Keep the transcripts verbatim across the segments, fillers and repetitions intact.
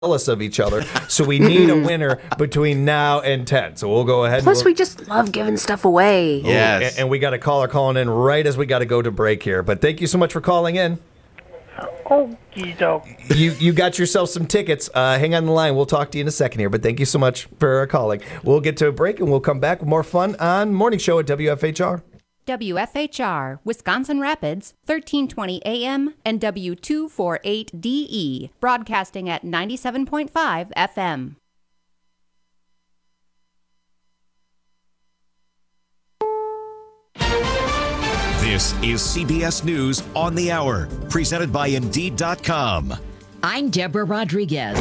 jealous of each other. So we need a winner between now and ten. So we'll go ahead. Plus, and we just love giving stuff away. Yes. And, and we got a caller calling in right as we got to go to break here. But thank you so much for calling in. Okie doke. You you got yourself some tickets. Uh, hang on the line. We'll talk to you in a second here. But thank you so much for calling. We'll get to a break and we'll come back with more fun on Morning Show at W F H R. W F H R, Wisconsin Rapids, thirteen twenty A M and W two forty-eight D E, broadcasting at ninety-seven point five F M. This is C B S News on the Hour, presented by Indeed dot com. I'm Deborah Rodriguez.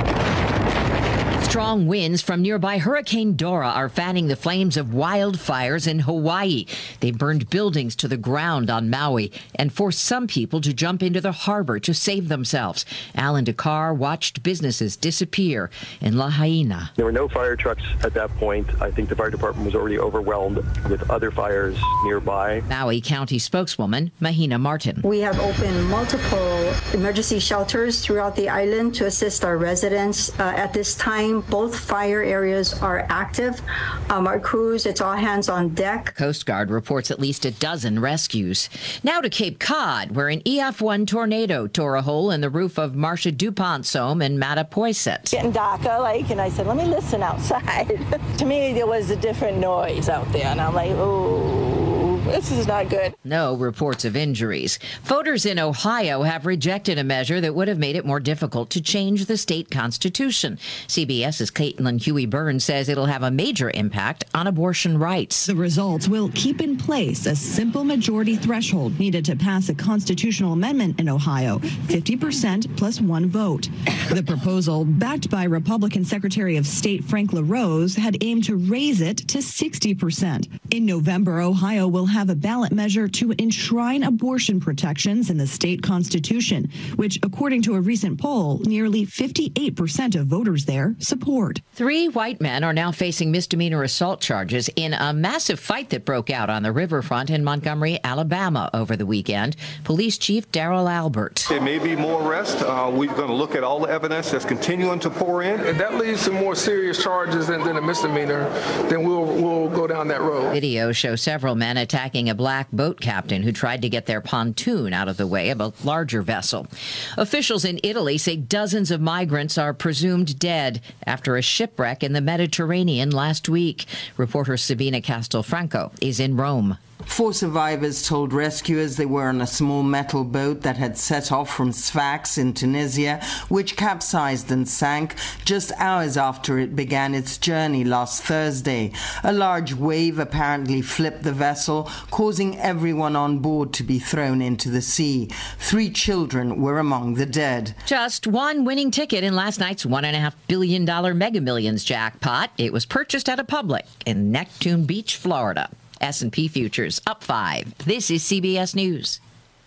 Strong winds from nearby Hurricane Dora are fanning the flames of wildfires in Hawaii. They've burned buildings to the ground on Maui and forced some people to jump into the harbor to save themselves. Alan Dakar watched businesses disappear in Lahaina. There were no fire trucks at that point. I think the fire department was already overwhelmed with other fires nearby. Maui County spokeswoman Mahina Martin. We have opened multiple emergency shelters throughout the island to assist our residents. Uh, at this time, both fire areas are active. Um, our crews, it's all hands on deck. Coast Guard reports at least a dozen rescues. Now to Cape Cod, where an E F one tornado tore a hole in the roof of Marcia DuPont's home in Mattapoisett. Getting darker, like, and I said, let me listen outside. To me, there was a different noise out there, and I'm like, oh. This is not good. No reports of injuries. Voters in Ohio have rejected a measure that would have made it more difficult to change the state constitution. CBS's Caitlin Huey-Burns says it'll have a major impact on abortion rights. The results will keep in place a simple majority threshold needed to pass a constitutional amendment in Ohio, fifty percent plus one vote. The proposal, backed by Republican Secretary of State Frank LaRose, had aimed to raise it to sixty percent. In November, Ohio will have a ballot measure to enshrine abortion protections in the state constitution, which, according to a recent poll, nearly fifty-eight percent of voters there support. Three white men are now facing misdemeanor assault charges in a massive fight that broke out on the riverfront in Montgomery, Alabama over the weekend. Police Chief Daryl Albert. There may be more arrests. Uh, we're going to look at all the evidence that's continuing to pour in. If that leads to more serious charges than, than a misdemeanor, then we'll, we'll go down that road. Videos show several men attacking a black boat captain who tried to get their pontoon out of the way of a larger vessel. Officials in Italy say dozens of migrants are presumed dead after a shipwreck in the Mediterranean last week. Reporter Sabina Castelfranco is in Rome. Four survivors told rescuers they were on a small metal boat that had set off from Sfax in Tunisia, which capsized and sank just hours after it began its journey last Thursday. A large wave apparently flipped the vessel, causing everyone on board to be thrown into the sea. Three children were among the dead. Just one winning ticket in last night's one point five billion dollars Mega Millions jackpot. It was purchased at a Publix in Neptune Beach, Florida. S and P futures up five. This is C B S News.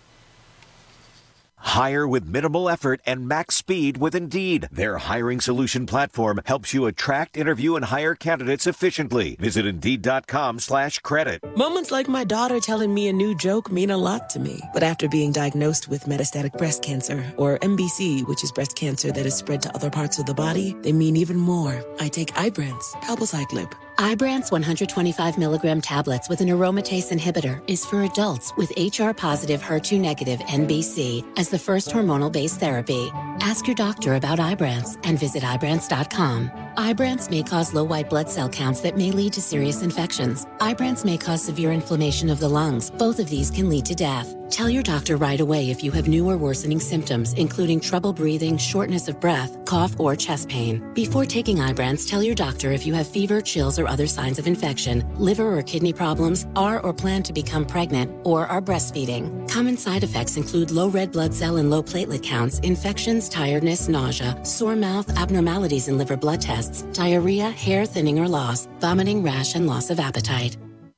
Hire with minimal effort and max speed with Indeed. Their hiring solution platform helps you attract, interview, and hire candidates efficiently. Visit Indeed.com slash credit. Moments like my daughter telling me a new joke mean a lot to me. But after being diagnosed with metastatic breast cancer, or M B C, which is breast cancer that is spread to other parts of the body, they mean even more. I take Ibrance, palbociclib. Ibrance one hundred twenty-five milligram tablets with an aromatase inhibitor is for adults with H R-positive, H E R two negative M B C as the first hormonal-based therapy. Ask your doctor about Ibrance and visit Ibrance dot com. Ibrance may cause low white blood cell counts that may lead to serious infections. Ibrance may cause severe inflammation of the lungs. Both of these can lead to death. Tell your doctor right away if you have new or worsening symptoms, including trouble breathing, shortness of breath, cough, or chest pain. Before taking Ibrance, tell your doctor if you have fever, chills, or other signs of infection, liver or kidney problems, are or plan to become pregnant, or are breastfeeding. Common side effects include low red blood cell and low platelet counts, infections, tiredness, nausea, sore mouth, abnormalities in liver blood tests, diarrhea, hair thinning or loss, vomiting, rash, and loss of appetite.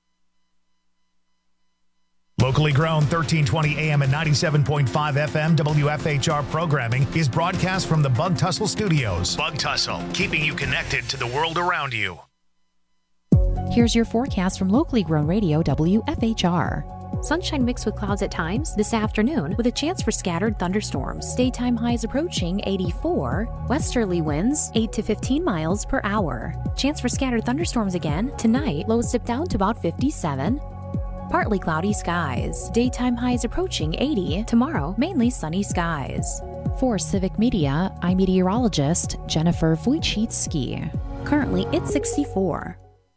Locally grown, thirteen twenty A M and ninety-seven point five F M W F H R programming is broadcast from the Bug Tussle Studios. Bug Tussle, keeping you connected to the world around you. Here's your forecast from locally grown radio W F H R. Sunshine mixed with clouds at times this afternoon with a chance for scattered thunderstorms. Daytime highs approaching eighty-four. Westerly winds eight to fifteen miles per hour. Chance for scattered thunderstorms again. Tonight, lows dip down to about fifty-seven. Partly cloudy skies. Daytime highs approaching eighty. Tomorrow, mainly sunny skies. For Civic Media, I'm meteorologist Jennifer Wojcicki. Currently, it's sixty-four.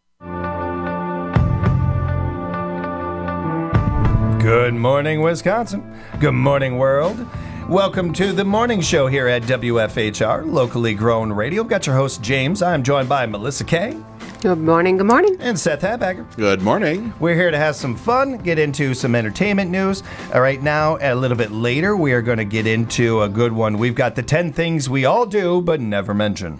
Good morning, Wisconsin. Good morning, world. Welcome to the morning show here at W F H R, locally grown radio. Got your host, James. I'm joined by Melissa Kay. Good morning, good morning. And Seth Habacker. Good morning. We're here to have some fun, get into some entertainment news. All right, now, a little bit later, we are going to get into a good one. We've got the ten things we all do but never mention.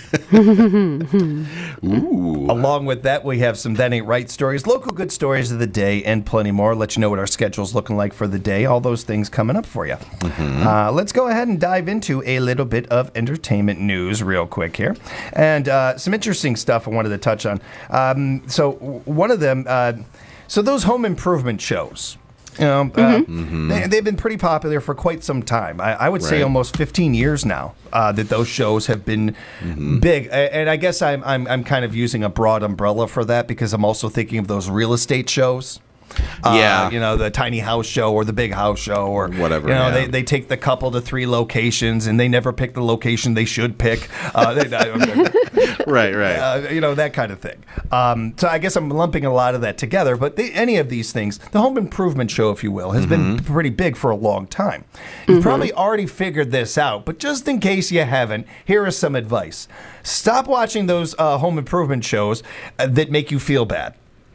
Ooh. Along with that, we have some That Ain't Right stories, local good stories of the day, and plenty more. Let you know what our schedule's looking like for the day. All those things coming up for you. Mm-hmm. Uh, let's go ahead and dive into a little bit of entertainment news real quick here. And uh, some interesting stuff I wanted to touch on. Um, so one of them, uh, so those home improvement shows, you know, mm-hmm. uh, mm-hmm. they, they've been pretty popular for quite some time. I, I would say right. almost fifteen years now uh, that those shows have been mm-hmm. big. And I guess I'm, I'm I'm kind of using a broad umbrella for that because I'm also thinking of those real estate shows. Uh, yeah, you know, the tiny house show or the big house show or whatever. You know, yeah. they, they take the couple to three locations and they never pick the location they should pick. Uh, they, right, right. Uh, you know, that kind of thing. Um, so I guess I'm lumping a lot of that together. But the, any of these things, the home improvement show, if you will, has mm-hmm. been pretty big for a long time. You've mm-hmm. probably already figured this out, but just in case you haven't, here is some advice. Stop watching those uh, home improvement shows uh, that make you feel bad.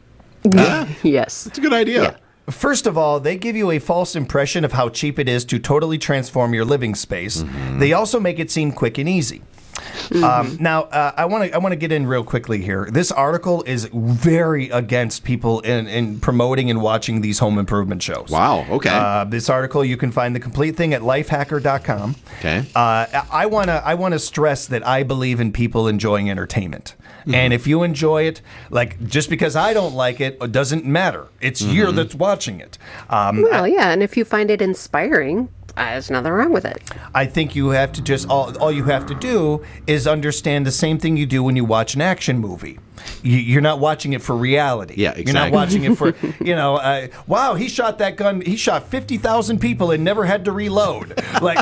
Uh, yes. That's a good idea. Yeah. First of all, they give you a false impression of how cheap it is to totally transform your living space. Mm-hmm. They also make it seem quick and easy. Mm-hmm. Um, now, uh, I want to I want to get in real quickly here. This article is very against people in, in promoting and watching these home improvement shows. Wow. Okay. Uh, this article, you can find the complete thing at lifehacker dot com. Okay. Uh, I want to I want to stress that I believe in people enjoying entertainment. Mm-hmm. And if you enjoy it, like, just because I don't like it, it doesn't matter. It's mm-hmm. you that's watching it. Um, well, I, yeah, and if you find it inspiring, uh, there's nothing wrong with it. I think you have to just, all, all you have to do is understand the same thing you do when you watch an action movie. You, you're not watching it for reality. Yeah, exactly. You're not watching it for, you know, uh, wow, he shot that gun, he shot fifty thousand people and never had to reload. Like,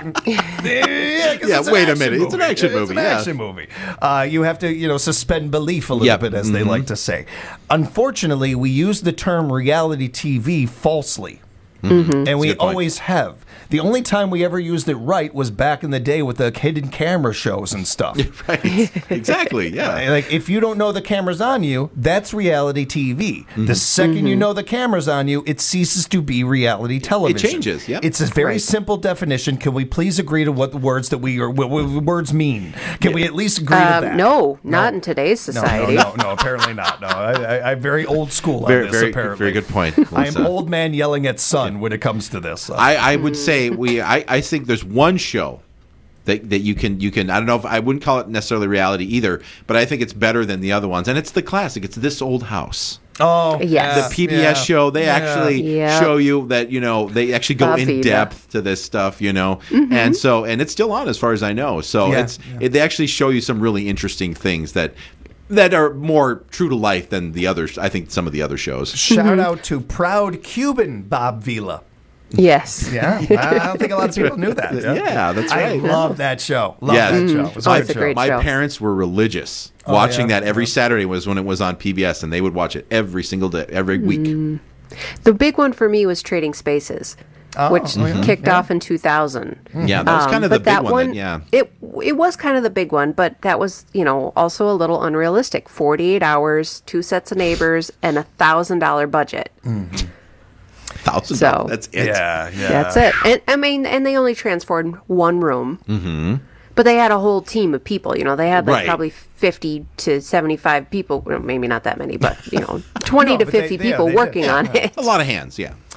yeah, yeah wait a minute. Movie. It's an action movie. It's an yeah. action movie. Uh, you have to, you know, suspend belief a little yep. bit, as mm-hmm. they like to say. Unfortunately, we use the term reality T V falsely. Mm-hmm. And we always have. The only time we ever used it right was back in the day with the hidden camera shows and stuff. Right. Exactly, yeah. Like, if you don't know the camera's on you, that's reality T V. Mm-hmm. The second mm-hmm. you know the camera's on you, it ceases to be reality television. It changes, yeah. It's a very right. simple definition. Can we please agree to what the words that we are, what, what words mean? Can yeah. we at least agree um, to that? No, not no. in today's society. No, no, no, no apparently not. No, I, I, I'm very old school very, on this, very, apparently. Very good point. I am old man yelling at son when it comes to this. So. I, I would say we. I, I think there's one show that that you can you can. I don't know if I wouldn't call it necessarily reality either, but I think it's better than the other ones, and it's the classic. It's This Old House. Oh, yes. The P B S yeah. show, they yeah. actually yeah. show you that, you know, they actually go Bob in Vida. depth to this stuff, you know. Mm-hmm. And so, and it's still on as far as I know. So yeah. it's yeah. It, they actually show you some really interesting things that that are more true to life than the others, I think, some of the other shows. Shout mm-hmm. out to proud Cuban Bob Vila. Yes. Yeah. I don't think a lot of people knew that. Yeah, yeah that's right. I love that show. Love yes. that show. It was oh, a it's a great My show. parents were religious. Oh, Watching yeah. that every Saturday was when it was on P B S, and they would watch it every single day, every week. Mm. The big one for me was Trading Spaces. Oh, which mm-hmm. kicked yeah. off in two thousand. Yeah, that was kind of um, the big that one. one that, yeah, it it was kind of the big one, but that was, you know, also a little unrealistic. Forty-eight hours, two sets of neighbors, and a thousand dollar budget. Mm-hmm. Thousand so, dollars. That's it. Yeah, yeah. That's it. And I mean, and they only transformed one room. Mm-hmm. But they had a whole team of people. You know, they had like right. probably fifty to seventy-five people. Well, maybe not that many, but you know, twenty no, to fifty they, people yeah, working did. on yeah. it. A lot of hands. Yeah.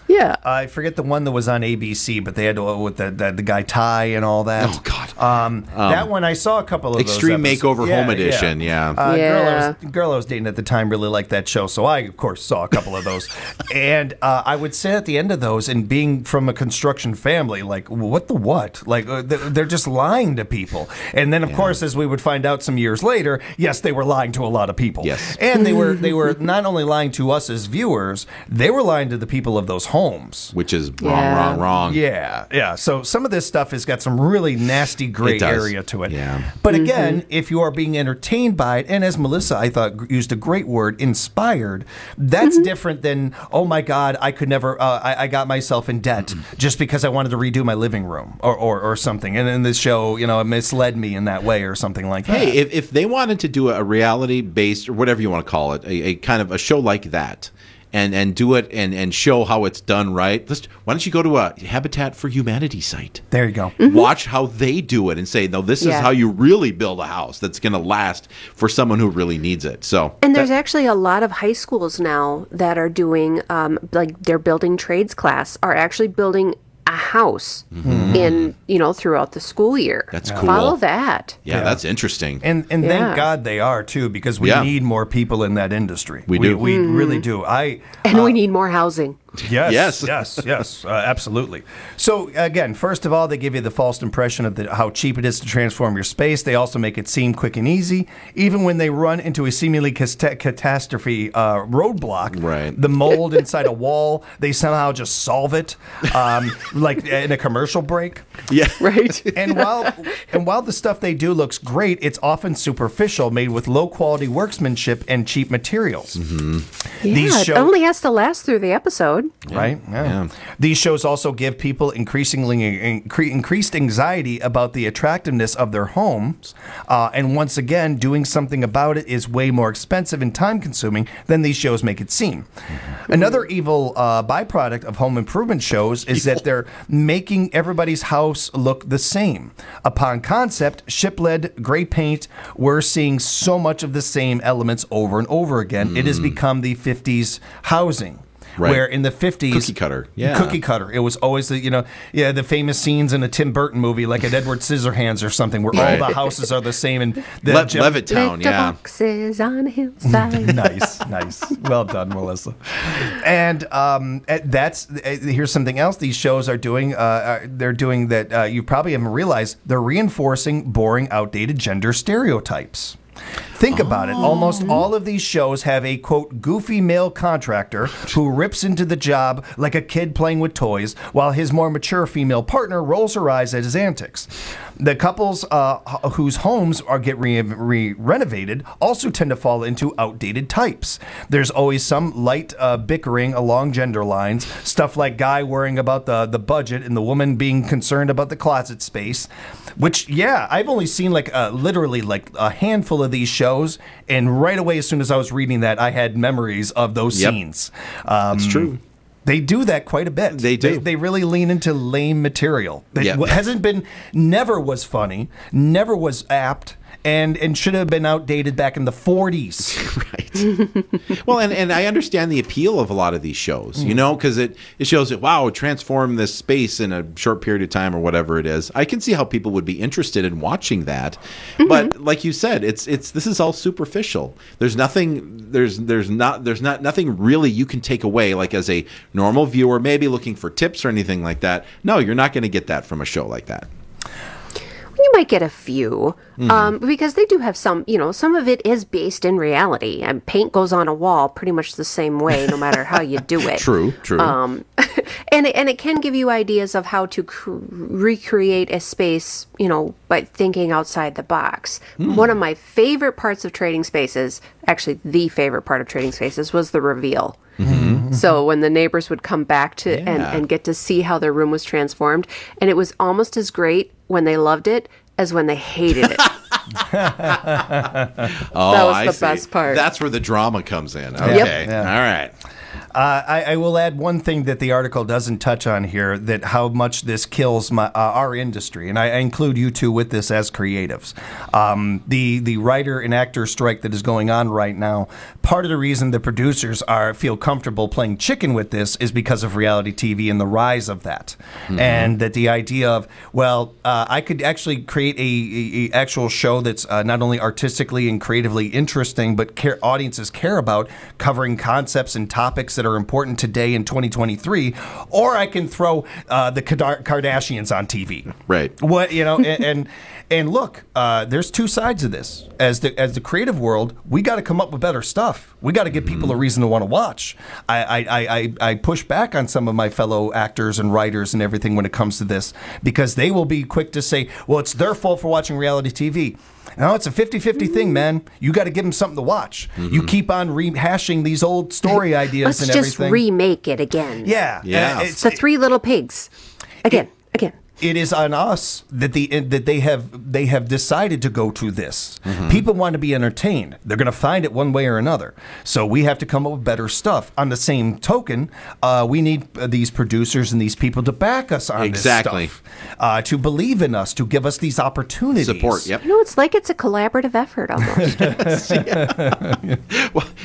Yeah. I forget the one that was on A B C, but they had to, with the, the the guy Ty and all that. Oh God. Um, Um, that one I saw a couple of Extreme those episodes. Makeover Home Edition, yeah. Uh, Yeah. Girl, I was, girl I was dating at the time really liked that show, so I of course saw a couple of those. And uh, I would sit at the end of those, and being from a construction family, like what the what? Like uh, they're they're just lying to people. And then of course, as we would find out some years later, yes, they were lying to a lot of people. Yes. And they were they were not only lying to us as viewers, they were lying to the people of those homes. Which is wrong, Yeah. wrong, wrong. Yeah, yeah. So some of this stuff has got some really nasty gray It does. area to it. Yeah. But again, if you are being entertained by it, and as Melissa, I thought, g- used a great word, inspired, that's different than, oh my God, I could never, uh, I, I got myself in debt just because I wanted to redo my living room or, or, or something. And then this show, you know, it misled me in that way or something like that. Hey, if, if they wanted to do a reality-based, or whatever you want to call it, a, a kind of a show like that, and, and do it and, and show how it's done right, let's, why don't you go to a Habitat for Humanity site? There you go. Watch how they do it and say, no, this is Yeah. how you really build a house that's going to last for someone who really needs it. So, And there's actually a lot of high schools now that are doing, um, like their building trades class, are actually building a house in, you know, throughout the school year. That's cool. Follow that. yeah, that's interesting. And and Yeah. thank God they are too, because we Yeah. need more people in that industry. We do. We, really do. I And we need more housing. Yes, Yes. yes, yes, uh, absolutely. So again, first of all, they give you the false impression of the, how cheap it is to transform your space. They also make it seem quick and easy. Even when they run into a seemingly casta- catastrophe uh, roadblock, Right. the mold inside a wall, they somehow just solve it, um, like in a commercial break. Yeah. Right. And while and while the stuff they do looks great, it's often superficial, made with low quality workmanship and cheap materials. Yeah, These it show- only has to last through the episode. Right. Yeah. Yeah. These shows also give people increasingly incre- increased anxiety about the attractiveness of their homes, uh, and once again, doing something about it is way more expensive and time-consuming than these shows make it seem. Another evil uh, byproduct of home improvement shows is that they're making everybody's house look the same. Upon concept, ship-led gray paint, we're seeing so much of the same elements over and over again. It has become the fifties housing. Right. Where in the fifties, Cookie cutter, yeah. cookie cutter. It was always the you know yeah the famous scenes in a Tim Burton movie like an Edward Scissorhands or something where Right. all the houses are the same and the Le- Jim- Levittown, yeah. Boxes on a hillside. nice, nice. Well done, Melissa. And um, eh, that's eh, here's something else these shows are doing. Uh, are- they're doing that uh, you probably haven't realized. They're reinforcing boring, outdated gender stereotypes. Think about it. Almost all of these shows have a, quote, goofy male contractor who rips into the job like a kid playing with toys, while his more mature female partner rolls her eyes at his antics. The couples uh, h- whose homes are get re- re- renovated also tend to fall into outdated types. There's always some light uh, bickering along gender lines, stuff like guy worrying about the, the budget and the woman being concerned about the closet space, which, yeah, I've only seen like uh, literally like a handful of these shows, and right away as soon as I was reading that, I had memories of those Yep. scenes. Um, That's true. They do that quite a bit. They do. They, they really lean into lame material. That Yeah. hasn't been, never was funny, never was apt, and and should have been outdated back in the forties. Well, and, and I understand the appeal of a lot of these shows, you know, because it, it shows that, wow, transform this space in a short period of time or whatever it is. I can see how people would be interested in watching that. But like you said, it's it's this is all superficial. There's nothing there's there's not there's not nothing really you can take away like as a normal viewer, maybe looking for tips or anything like that. No, you're not going to get that from a show like that. You might get a few, um, because they do have some, you know, some of it is based in reality. And paint goes on a wall pretty much the same way, no matter how you do it. True, true. Um, and, and it can give you ideas of how to cr- recreate a space, you know, by thinking outside the box. One of my favorite parts of Trading Spaces, actually the favorite part of Trading Spaces, was the reveal. Mm-hmm. So when the neighbors would come back to and, Yeah. and get to see how their room was transformed, and it was almost as great when they loved it as when they hated it. Oh, That was I the see. best part. That's where the drama comes in. Okay. Yeah. All right. Uh, I, I will add one thing that the article doesn't touch on here, that how much this kills my, uh, our industry, and I, I include you two with this as creatives. Um, the the writer and actor strike that is going on right now, part of the reason the producers are feel comfortable playing chicken with this is because of reality T V and the rise of that. Mm-hmm. And that the idea of, well, uh, I could actually create a, a, a actual show that's uh, not only artistically and creatively interesting, but care, audiences care about, covering concepts and topics that are important today in twenty twenty-three, or I can throw uh, the Kardar- Kardashians on T V. Right. What you know, and and, and look, uh, there's two sides of this. As the as the creative world, we got to come up with better stuff. We got to give mm-hmm. people a reason to want to watch. I, I I I push back on some of my fellow actors and writers and everything when it comes to this, because they will be quick to say, "Well, it's their fault for watching reality T V." No, it's a fifty-fifty thing, man. You got to give them something to watch. Mm-hmm. You keep on rehashing these old story ideas Let's and just everything. remake it again. Yeah. Yeah. Uh, It's the Three Little Pigs. Again, it, again. It is on us that the that they have they have decided to go to this. Mm-hmm. People want to be entertained. They're going to find it one way or another. So we have to come up with better stuff. On the same token, uh, we need uh, these producers and these people to back us on exactly. this stuff, uh, to believe in us, to give us these opportunities. Support. Yep. You know, it's like it's a collaborative effort almost. Well,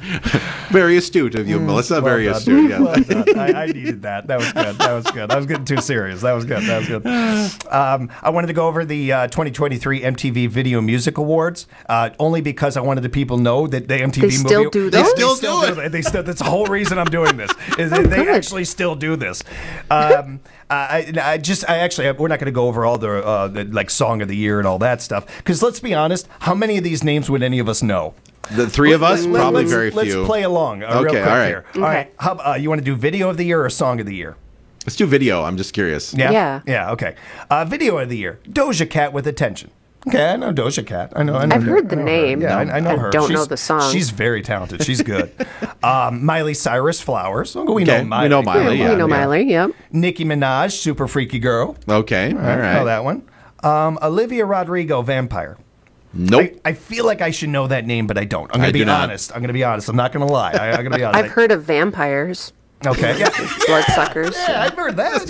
very astute of you, mm, Melissa. Well very done. astute. Yeah. Well done. I, I needed that. That was good. That was good. I was getting too serious. That was good. That was good. Um, I wanted to go over the uh, twenty twenty-three M T V Video Music Awards, uh, only because I wanted the people know that the M T V they still movie, do they those? still, still do it. They still. That's the whole reason I'm doing this. Is that they actually still do this. Um, I, I just, I actually, we're not going to go over all the, uh, the like song of the year and all that stuff. Because let's be honest, how many of these names would any of us know? The three of us, Let, probably let's, very let's few. Let's play along uh, okay, real quick all right. here. Okay. All right, how, uh, you want to do video of the year or song of the year? Let's do video. I'm just curious. Yeah, yeah, yeah. Okay. Uh, video of the year: Doja Cat with Attention. Okay, I know Doja Cat. I know. I know I've heard the I know name. Her. Yeah, I, I know I her. don't she's, know the song. She's very talented. She's good. um, Miley Cyrus, Flowers. Oh, we okay. know Miley. We know Miley. Yeah, Yeah, we know yeah. Miley. Yep. Nicki Minaj, Super Freaky Girl. Okay. All right. I know that one. Um, Olivia Rodrigo, Vampire. Nope. I, I feel like I should know that name, but I don't. I'm gonna I be do not. honest. I'm gonna be honest. I'm not gonna lie. I, I'm gonna be honest. I've heard of vampires. Okay. Yeah. Bloodsuckers. Yeah, I've heard that.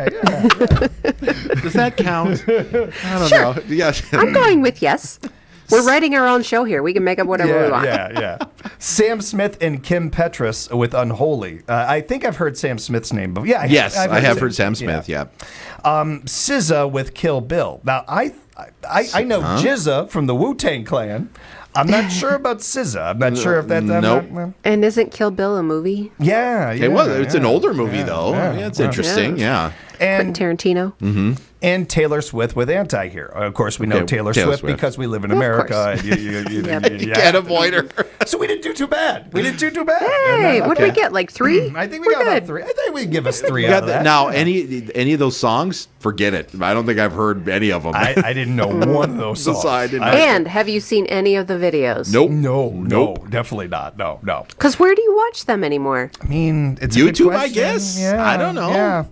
Yeah, yeah. Does that count? I don't Sure. know. Yeah. I'm going with yes. We're writing our own show here. We can make up whatever yeah, we want. Yeah, yeah. Sam Smith and Kim Petras with Unholy. Uh, I think I've heard Sam Smith's name, but yeah. I yes, have, I have heard Sam Smith. Yeah. yeah. Um, S Z A with Kill Bill. Now I I, I know huh? J Z A from the Wu-Tang Clan. I'm not sure about S Z A. I'm not sure if that's... Nope. Not, and isn't Kill Bill a movie? Yeah, yeah. It was. It's yeah, an older movie, yeah, though. Yeah, yeah it's yeah. interesting. Yeah. And Quentin Tarantino. Mm-hmm. And Taylor Swift with Anti-Hero. Of course, we know okay, Taylor, Taylor Swift, Swift because we live in Of America. And you, you, you, Yep. you, You can't avoid her. So we didn't do too bad. We didn't do too bad. Hey, Okay. what did we get? Like three? I think we We're got good. about three. I think we can give us three You out got of the- that. now, any any of those songs, forget it. I don't think I've heard any of them. I, I didn't know one of those songs. So I didn't know. And have you seen any of the videos? Nope. No, Nope. no, definitely not. No, no. Because where do you watch them anymore? I mean, it's a good YouTube, I question. guess. Yeah, I don't know. Yeah.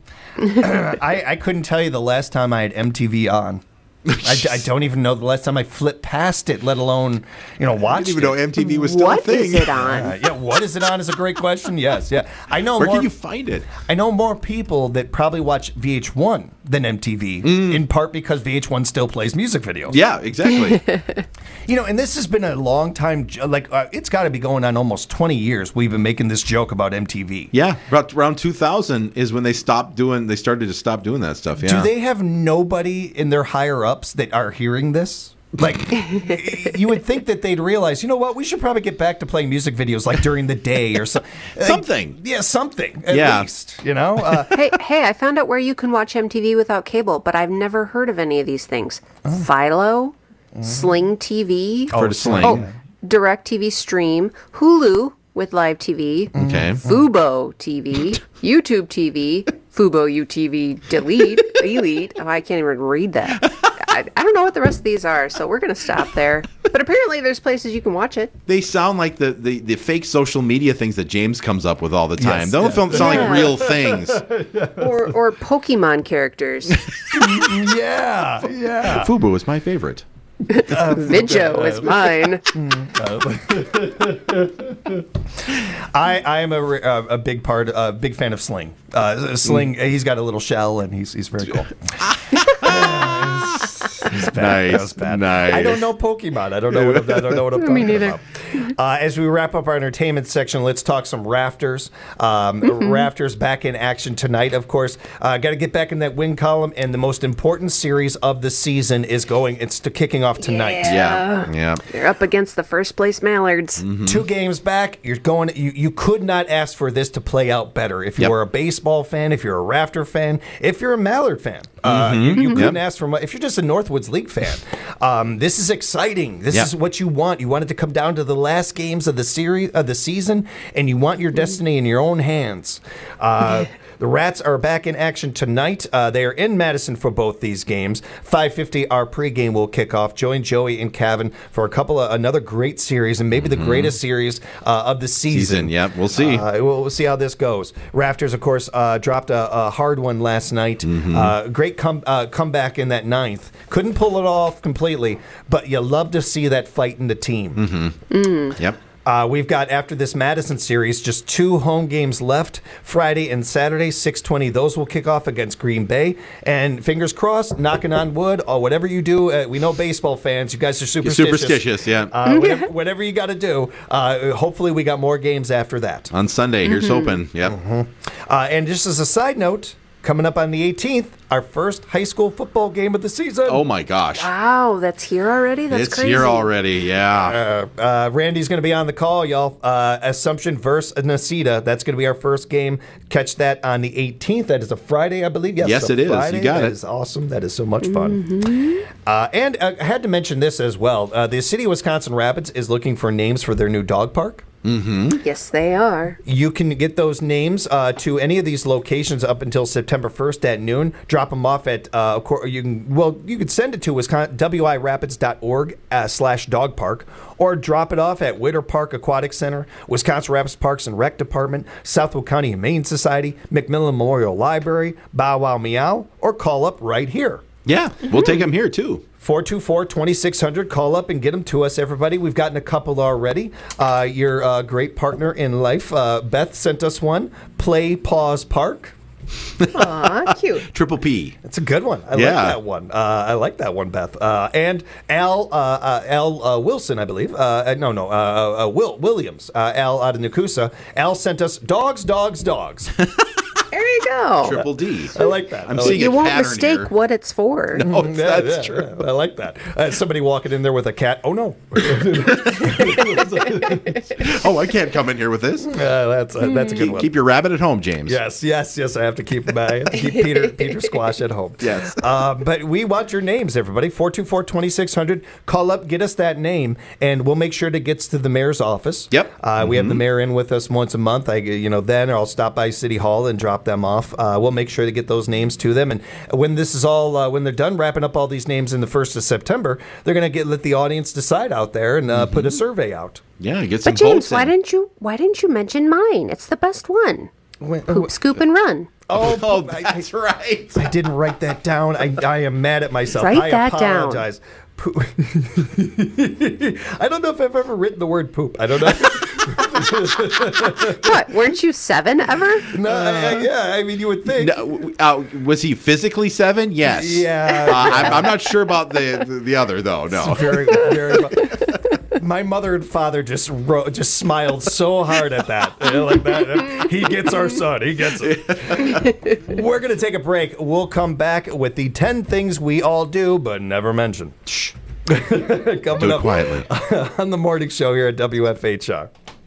I, I couldn't tell you the last time I had M T V on. I, I don't even know the last time I flipped past it, let alone, you know, I watched didn't even it. know M T V was still What a thing. is it on? Uh, yeah, what is it on is a great question. Yes, yeah. I know Where more, can you find it? I know more people that probably watch V H one than M T V, Mm. in part because V H one still plays music videos. Yeah, exactly. You know, and this has been a long time, j- like, uh, it's got to be going on almost twenty years we've been making this joke about M T V. Yeah, about around two thousand is when they stopped doing. They started to stop doing that stuff. Yeah. Do they have nobody in their higher ups that are hearing this? Like, you would think that they'd realize, you know what, we should probably get back to playing music videos like during the day or so, like, Something. yeah, something at Yeah. least, you know? Uh, hey, hey! I found out where you can watch M T V without cable, but I've never heard of any of these things. Philo, Sling T V, For the Sling. oh, Direct T V Stream, Hulu with live T V, Okay. Fubo T V, YouTube T V, Fubo U T V Delete, Elite. Oh, I can't even read that. I, I don't know what the rest of these are, so we're going to stop there. But apparently there's places you can watch it. They sound like the, the, the fake social media things that James comes up with all the time. Yes, they don't yeah. feel- sound Yeah. like real things. Or, or Pokemon characters. yeah, yeah. Fubu is my favorite. Uh, Vidjo is mine. I I am a, a big part, a big fan of Sling. Uh, Sling, mm. he's got a little shell, and he's he's very cool. He's bad. Nice. That was bad. Nice. I don't know Pokemon. I don't know what I'm, I don't know what I'm talking Me neither. about. Uh, as we wrap up our entertainment section, let's talk some Rafters. Um, Mm-hmm. Rafters back in action tonight, of course. Uh, Got to get back in that win column, and the most important series of the season is going. It's to kicking off tonight. Yeah. Yeah. You're up against the first place Mallards. Mm-hmm. Two games back. You're going. You, you could not ask for this to play out better. If you Yep. were a baseball fan, if you're a Rafter fan, if you're a Mallard fan, uh, Mhm. you, you Mhm. couldn't Yep. ask for much. If you're just a Northwoods League fan, um, this is exciting. This Yep. is what you want. You want it to come down to the last games of the series of the season, and you want your destiny in your own hands. Uh, The Rats are back in action tonight. Uh, they are in Madison for both these games. five fifty, our pregame will kick off. Join Joey and Kevin for a couple of another great series, and maybe the Mhm. greatest series uh, of the season. Season, yep, we'll see. Uh, we'll, we'll see how this goes. Rafters, of course, uh, dropped a, a hard one last night. Mhm. Uh, great come, uh, comeback in that ninth. Couldn't pull it off completely, but you love to see that fight in the team. Mm-hmm. Mm. Yep. Uh, we've got, after this Madison series, just two home games left, Friday and Saturday, six twenty. Those will kick off against Green Bay. And fingers crossed, knocking on wood, or whatever you do, uh, we know baseball fans, you guys are superstitious. Superstitious, yeah. Uh, whatever, whatever you got to do, uh, hopefully we got more games after that. On Sunday, here's Mhm. hoping. Yep. Uh, and just as a side note, coming up on the eighteenth, our first high school football game of the season. Oh, my gosh. Wow, that's here already? That's it's crazy. here already, yeah. Uh, uh, Randy's going to be on the call, y'all. Uh, Assumption versus Nacita. That's going to be our first game. Catch that on the eighteenth. That is a Friday, I believe. Yes, Yes, a it is. You Friday. got That it. is awesome. That is so much fun. Uh, and uh, I had to mention this as well. Uh, the city of Wisconsin Rapids is looking for names for their new dog park. Mm-hmm. Yes, they are. You can get those names uh, to any of these locations up until September first at noon. Drop them off at, uh, of course, you can, well, you could send it to Wisconsin, W I rapids dot org uh, slash dog park, or drop it off at Witter Park Aquatic Center, Wisconsin Rapids Parks and Rec Department, Southwood County Humane Society, McMillan Memorial Library, Bow Wow Meow, or call up right here. Yeah, we'll take them here, too. four two four, two six zero zero. Call up and get them to us, everybody. We've gotten a couple already. Uh, your uh, great partner in life, uh, Beth, sent us one. Play Pause Park. Aw, cute. Triple P. That's a good one. I Yeah. like that one. Uh, I like that one, Beth. Uh, and Al uh, uh, Al uh, Wilson, I believe. Uh, no, no, uh, uh, Will Williams. Uh, Al out of Nakusa. Al sent us dogs, dogs, dogs. There you go. Triple D. I like that. I'm I seeing like You a won't pattern mistake here. what it's for. No, Mm, that's yeah, true. yeah, I like that. Uh, somebody walking in there with a cat. Oh no! Oh, I can't come in here with this. Uh, that's uh, that's a good Keep, one. keep your rabbit at home, James. Yes, yes, yes. I have to keep my I have to keep Peter Peter Squash at home. Yes. Uh, but we want your names, everybody. four two four, two six zero zero. Call up, get us that name, and we'll make sure it gets to the mayor's office. Yep. Uh, We have the Mhm. mayor in with us once a month. I, you know, then I'll stop by City Hall and drop them off. Uh, we'll make sure to get those names to them. And when this is all, uh, when they're done wrapping up all these names in the first of September, they're going to get let the audience decide out there and uh, put a survey out. Yeah, get some But James, votes why in. didn't you why didn't you mention mine? It's the best one. When- Poop, scoop, and run. Oh, Oh, that's right. I didn't write that down. I, I am mad at myself. Write I that down. apologize. Poop. I don't know if I've ever written the word poop. I don't know. What? Weren't you seven ever? No, I, I, yeah, I mean, you would think. No, w- uh, was he physically seven? Yes. Yeah. Uh, I'm, I'm not sure about the the, the other though. No. Very, very. My mother and father just ro- just smiled so hard at that. You know, like that. He gets our son. He gets it. We're gonna take a break. We'll come back with the ten things we all do but never mention. Shh. Coming Do it up quietly. on the morning show here at W F H R.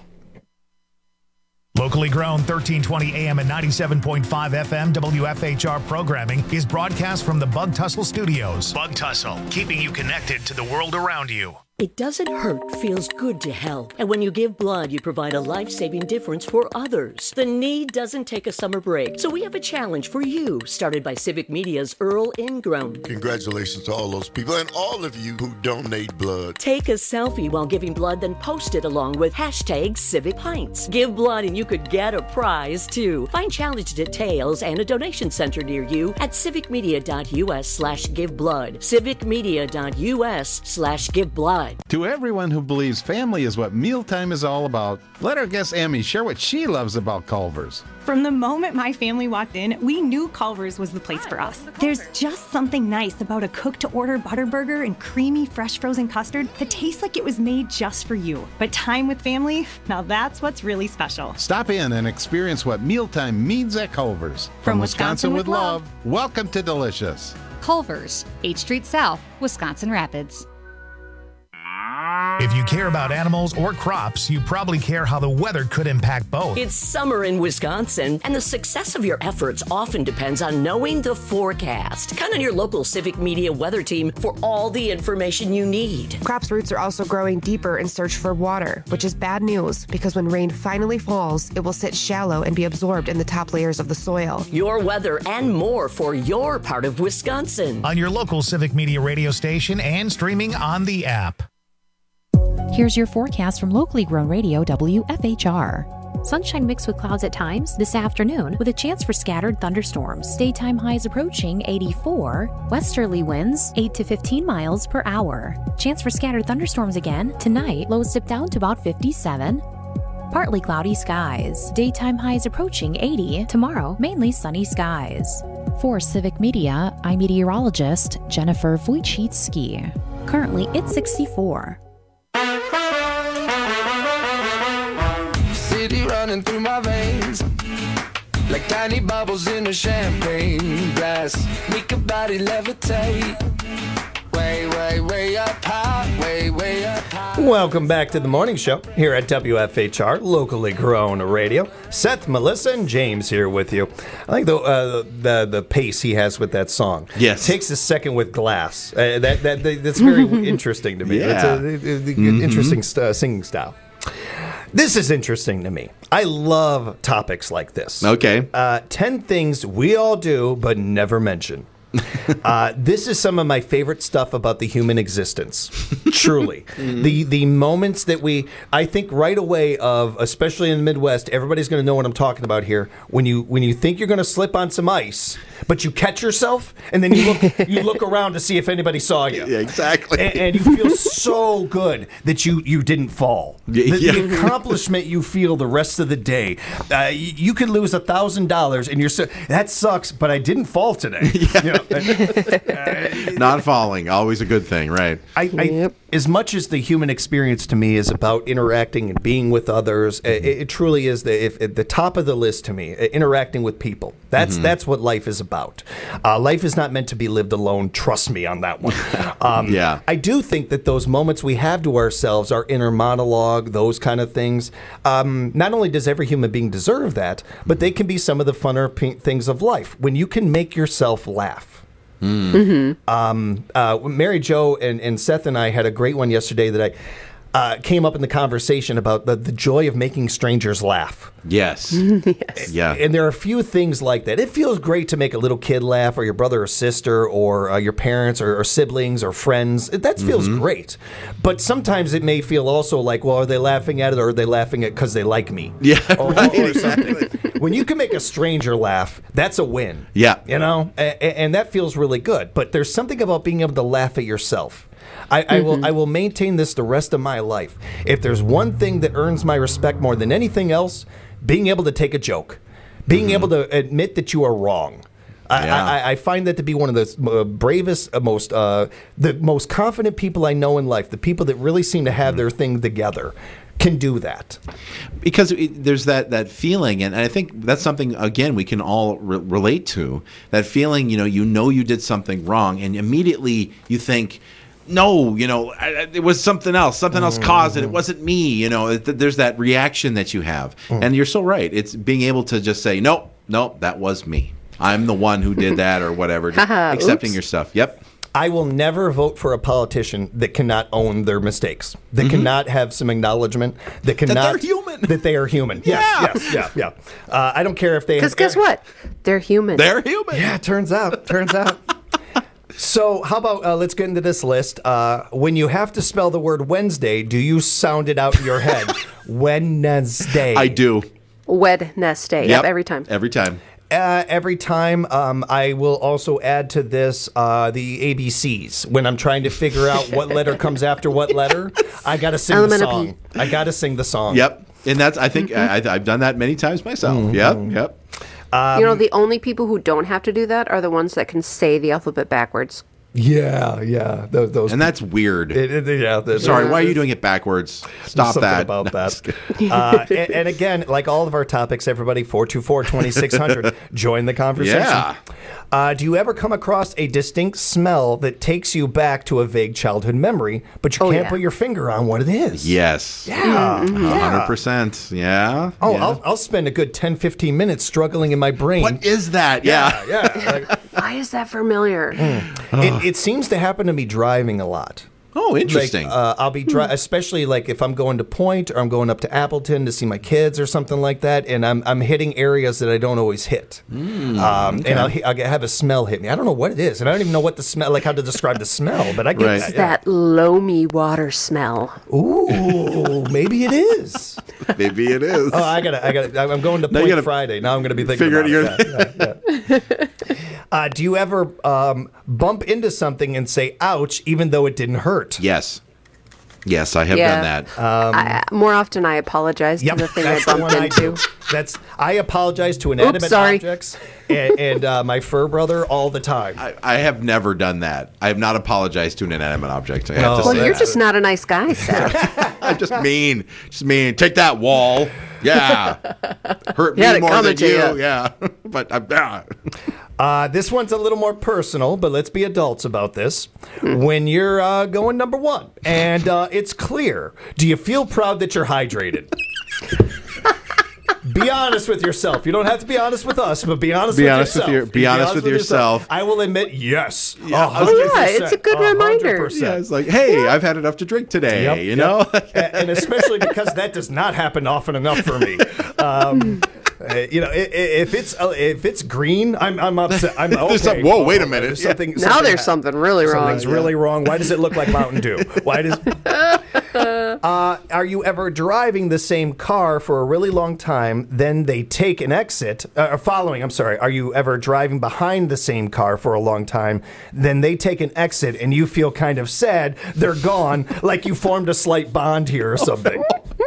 Locally grown thirteen twenty A M and ninety-seven point five F M W F H R programming is broadcast from the Bug Tussle Studios. Bug Tussle, keeping you connected to the world around you. It doesn't hurt, feels good to help. And when you give blood, you provide a life-saving difference for others. The need doesn't take a summer break. So we have a challenge for you, started by Civic Media's Earl Ingram. Congratulations to all those people and all of you who donate blood. Take a selfie while giving blood, then post it along with hashtag Civic Pints. Give blood and you could get a prize, too. Find challenge details and a donation center near you at civicmedia.us slash give blood. civicmedia.us slash give blood. To everyone who believes family is what mealtime is all about, let our guest Emmy share what she loves about Culver's. From the moment my family walked in, we knew Culver's was the place for us. There's just something nice about a cook-to-order butter burger and creamy, fresh frozen custard that tastes like it was made just for you. But time with family, now that's what's really special. Stop in and experience what mealtime means at Culver's. From, From Wisconsin, Wisconsin with love, love, welcome to Delicious. Culver's, eighth Street South, Wisconsin Rapids. If you care about animals or crops, you probably care how the weather could impact both. It's summer in Wisconsin, and the success of your efforts often depends on knowing the forecast. Count on your local Civic Media weather team for all the information you need. Crops' roots are also growing deeper in search for water, which is bad news because when rain finally falls, it will sit shallow and be absorbed in the top layers of the soil. Your weather and more for your part of Wisconsin. On your local Civic Media radio station and streaming on the app. Here's your forecast from locally grown radio W F H R. Sunshine mixed with clouds at times this afternoon with a chance for scattered thunderstorms. Daytime highs approaching eighty-four. Westerly winds eight to fifteen miles per hour. Chance for scattered thunderstorms again. Tonight, lows dip down to about fifty-seven. Partly cloudy skies. Daytime highs approaching eighty. Tomorrow, mainly sunny skies. For Civic Media, I'm meteorologist Jennifer Wojcicki. Currently, it's sixty-four. Running through my veins like tiny bubbles in a champagne glass. Make a body levitate way, way, way up high, way, way up high. Welcome back to the morning show here at W F H R, locally grown radio. Seth, Melissa, and James here with you. I like the uh, the the pace he has with that song. Yes, takes a second with glass. Uh, that, that that that's very interesting to me. Yeah. It's a, a, a, a Mm-hmm. interesting st- uh, singing style. This is interesting to me. I love topics like this. Okay. Uh, ten things we all do but never mention. uh, this is some of my favorite stuff about the human existence. Truly. Mm-hmm. The the moments that we, I think right away of, especially in the Midwest, everybody's going to know what I'm talking about here. When you when you think you're going to slip on some ice, but you catch yourself, and then you look you look around to see if anybody saw you. Yeah, exactly. And, and you feel so good that you, you didn't fall. The, yeah. the accomplishment you feel the rest of the day. Uh, you, you could lose a thousand dollars, and you're so, that sucks. But I didn't fall today. Yeah. You know, uh, Not falling, always a good thing, right? I, I, as much as the human experience to me is about interacting and being with others, it, it truly is the if, at the top of the list to me. Interacting with people. That's Mm-hmm. that's what life is about. Uh, life is not meant to be lived alone. Trust me on that one. Um, Yeah. I do think that those moments we have to ourselves, our inner monologue, those kind of things. Um, not only does every human being deserve that, but they can be some of the funner p- things of life. When you can make yourself laugh. Mm. Mm-hmm. Um, uh, Mary Jo and, and Seth and I had a great one yesterday that I uh, came up in the conversation about the, the joy of making strangers laugh. Yes. Yes. Yeah. And there are a few things like that. It feels great to make a little kid laugh, or your brother or sister, or uh, your parents or, or siblings or friends. That feels Mhm. great. But sometimes it may feel also like, well, are they laughing at it, or are they laughing at it because they like me? Yeah. Or, right, or exactly. something. When you can make a stranger laugh, that's a win. Yeah. You know, and, and that feels really good. But there's something about being able to laugh at yourself. I, I will I will maintain this the rest of my life. If there's one thing that earns my respect more than anything else, being able to take a joke, being Mm-hmm. able to admit that you are wrong. I, Yeah. I, I find that to be one of the uh, bravest, uh, most uh, the most confident people I know in life. The people that really seem to have their thing together can do that. Because it, there's that, that feeling, and I think that's something, again, we can all re- relate to. That feeling, you know, you know you did something wrong, and immediately you think, no, you know, I, I, it was something else. Something else caused it. It wasn't me. You know, it, there's that reaction that you have. Mm. And you're so right. It's being able to just say, nope, nope, that was me. I'm the one who did that or whatever. Just accepting Oops. your stuff. Yep. I will never vote for a politician that cannot own their mistakes, that Mm-hmm. cannot have some acknowledgement, that cannot they're human. that they are human. Yeah. Yes, yes, yeah, yeah. Uh, I don't care if they Because have guess what? They're human. They're human. Yeah, turns out. Turns out. So, how about uh, let's get into this list. Uh, when you have to spell the word Wednesday, do you sound it out in your head? Wednesday. I do. Wednesday. Yep, Yep. every time. Every time. Uh, every time. Um, I will also add to this uh, the A B Cs. When I'm trying to figure out what letter comes after what letter, I got to sing Element the of song. I got to sing the song. Yep. And that's, I think, Mm-hmm. I, I've done that many times myself. Mhm. Yep. Yep. Um, you know, the only people who don't have to do that are the ones that can say the alphabet backwards. Yeah, yeah. Those, those And that's weird. It, it, yeah, the- Sorry, the- why are you doing it backwards? Stop Something that. about No, that. just kidding. uh, and, and again, like all of our topics, everybody, four two four, two six zero zero, join the conversation. Yeah. Uh, do you ever come across a distinct smell that takes you back to a vague childhood memory, but you Oh, can't yeah. put your finger on what it is? Yes. Yeah. one yeah. hundred percent. Yeah. Oh, yeah. I'll, I'll spend a good ten, fifteen minutes struggling in my brain. What is that? Yeah. Yeah, yeah. Like, Why is that familiar? it, it seems to happen to me driving a lot. Oh, interesting. Like, uh, I'll be dri- especially like if I'm going to Point or I'm going up to Appleton to see my kids or something like that, and I'm I'm hitting areas that I don't always hit, Mm, um, okay. and I'll, I'll get- have a smell hit me. I don't know what it is, and I don't even know what the smell, like how to describe the smell, but I get Right. that. It's that loamy water smell. Ooh, maybe it is. Maybe it is. Oh, I gotta, I gotta. I'm going to Now you Point gotta Friday. Now I'm gonna be thinking figure about it- it. Yeah, yeah, yeah. Uh, do you ever um, bump into something and say "ouch" even though it didn't hurt? Yes. Yes, I have Yeah. done that. I, more often, I apologize Yep, to the thing that's I the bumped one I into. do. That's I apologize to inanimate Oops, sorry. objects and, and uh, my fur brother all the time. I, I have never done that. I have not apologized to an inanimate object. I have No. to Well, say you're that. just not a nice guy, Seth. I'm just mean. Just mean. Take that wall. Yeah. Hurt me Yeah, to more come than at you. you. Yeah. But I'm. Ah. Uh, this one's a little more personal, but let's be adults about this. When you're uh, going number one and uh, it's clear, do you feel proud that you're hydrated? Be honest with yourself. You don't have to be honest with us, but be honest Be with honest with yourself. your- be honest with yourself. I will admit, yes. Yeah. one hundred percent. Yeah, it's a good one hundred reminder. percent. Yeah, it's like, hey, I've had enough to drink today. Yep, you yep. know. and, and especially because that does not happen often enough for me. Um, uh, you know, i- i- if it's uh, if it's green, I'm I'm upset. I'm okay. There's some- whoa, wait a Oh, minute. there's Yeah. Something, Now something there's ha- something really wrong. Something's really wrong. Why does it look like Mountain Dew? Why does? Uh, are you ever driving the same car for a really long time, then they take an exit, uh, or following, I'm sorry, are you ever driving behind the same car for a long time, then they take an exit and you feel kind of sad, they're gone, like you formed a slight bond here or something?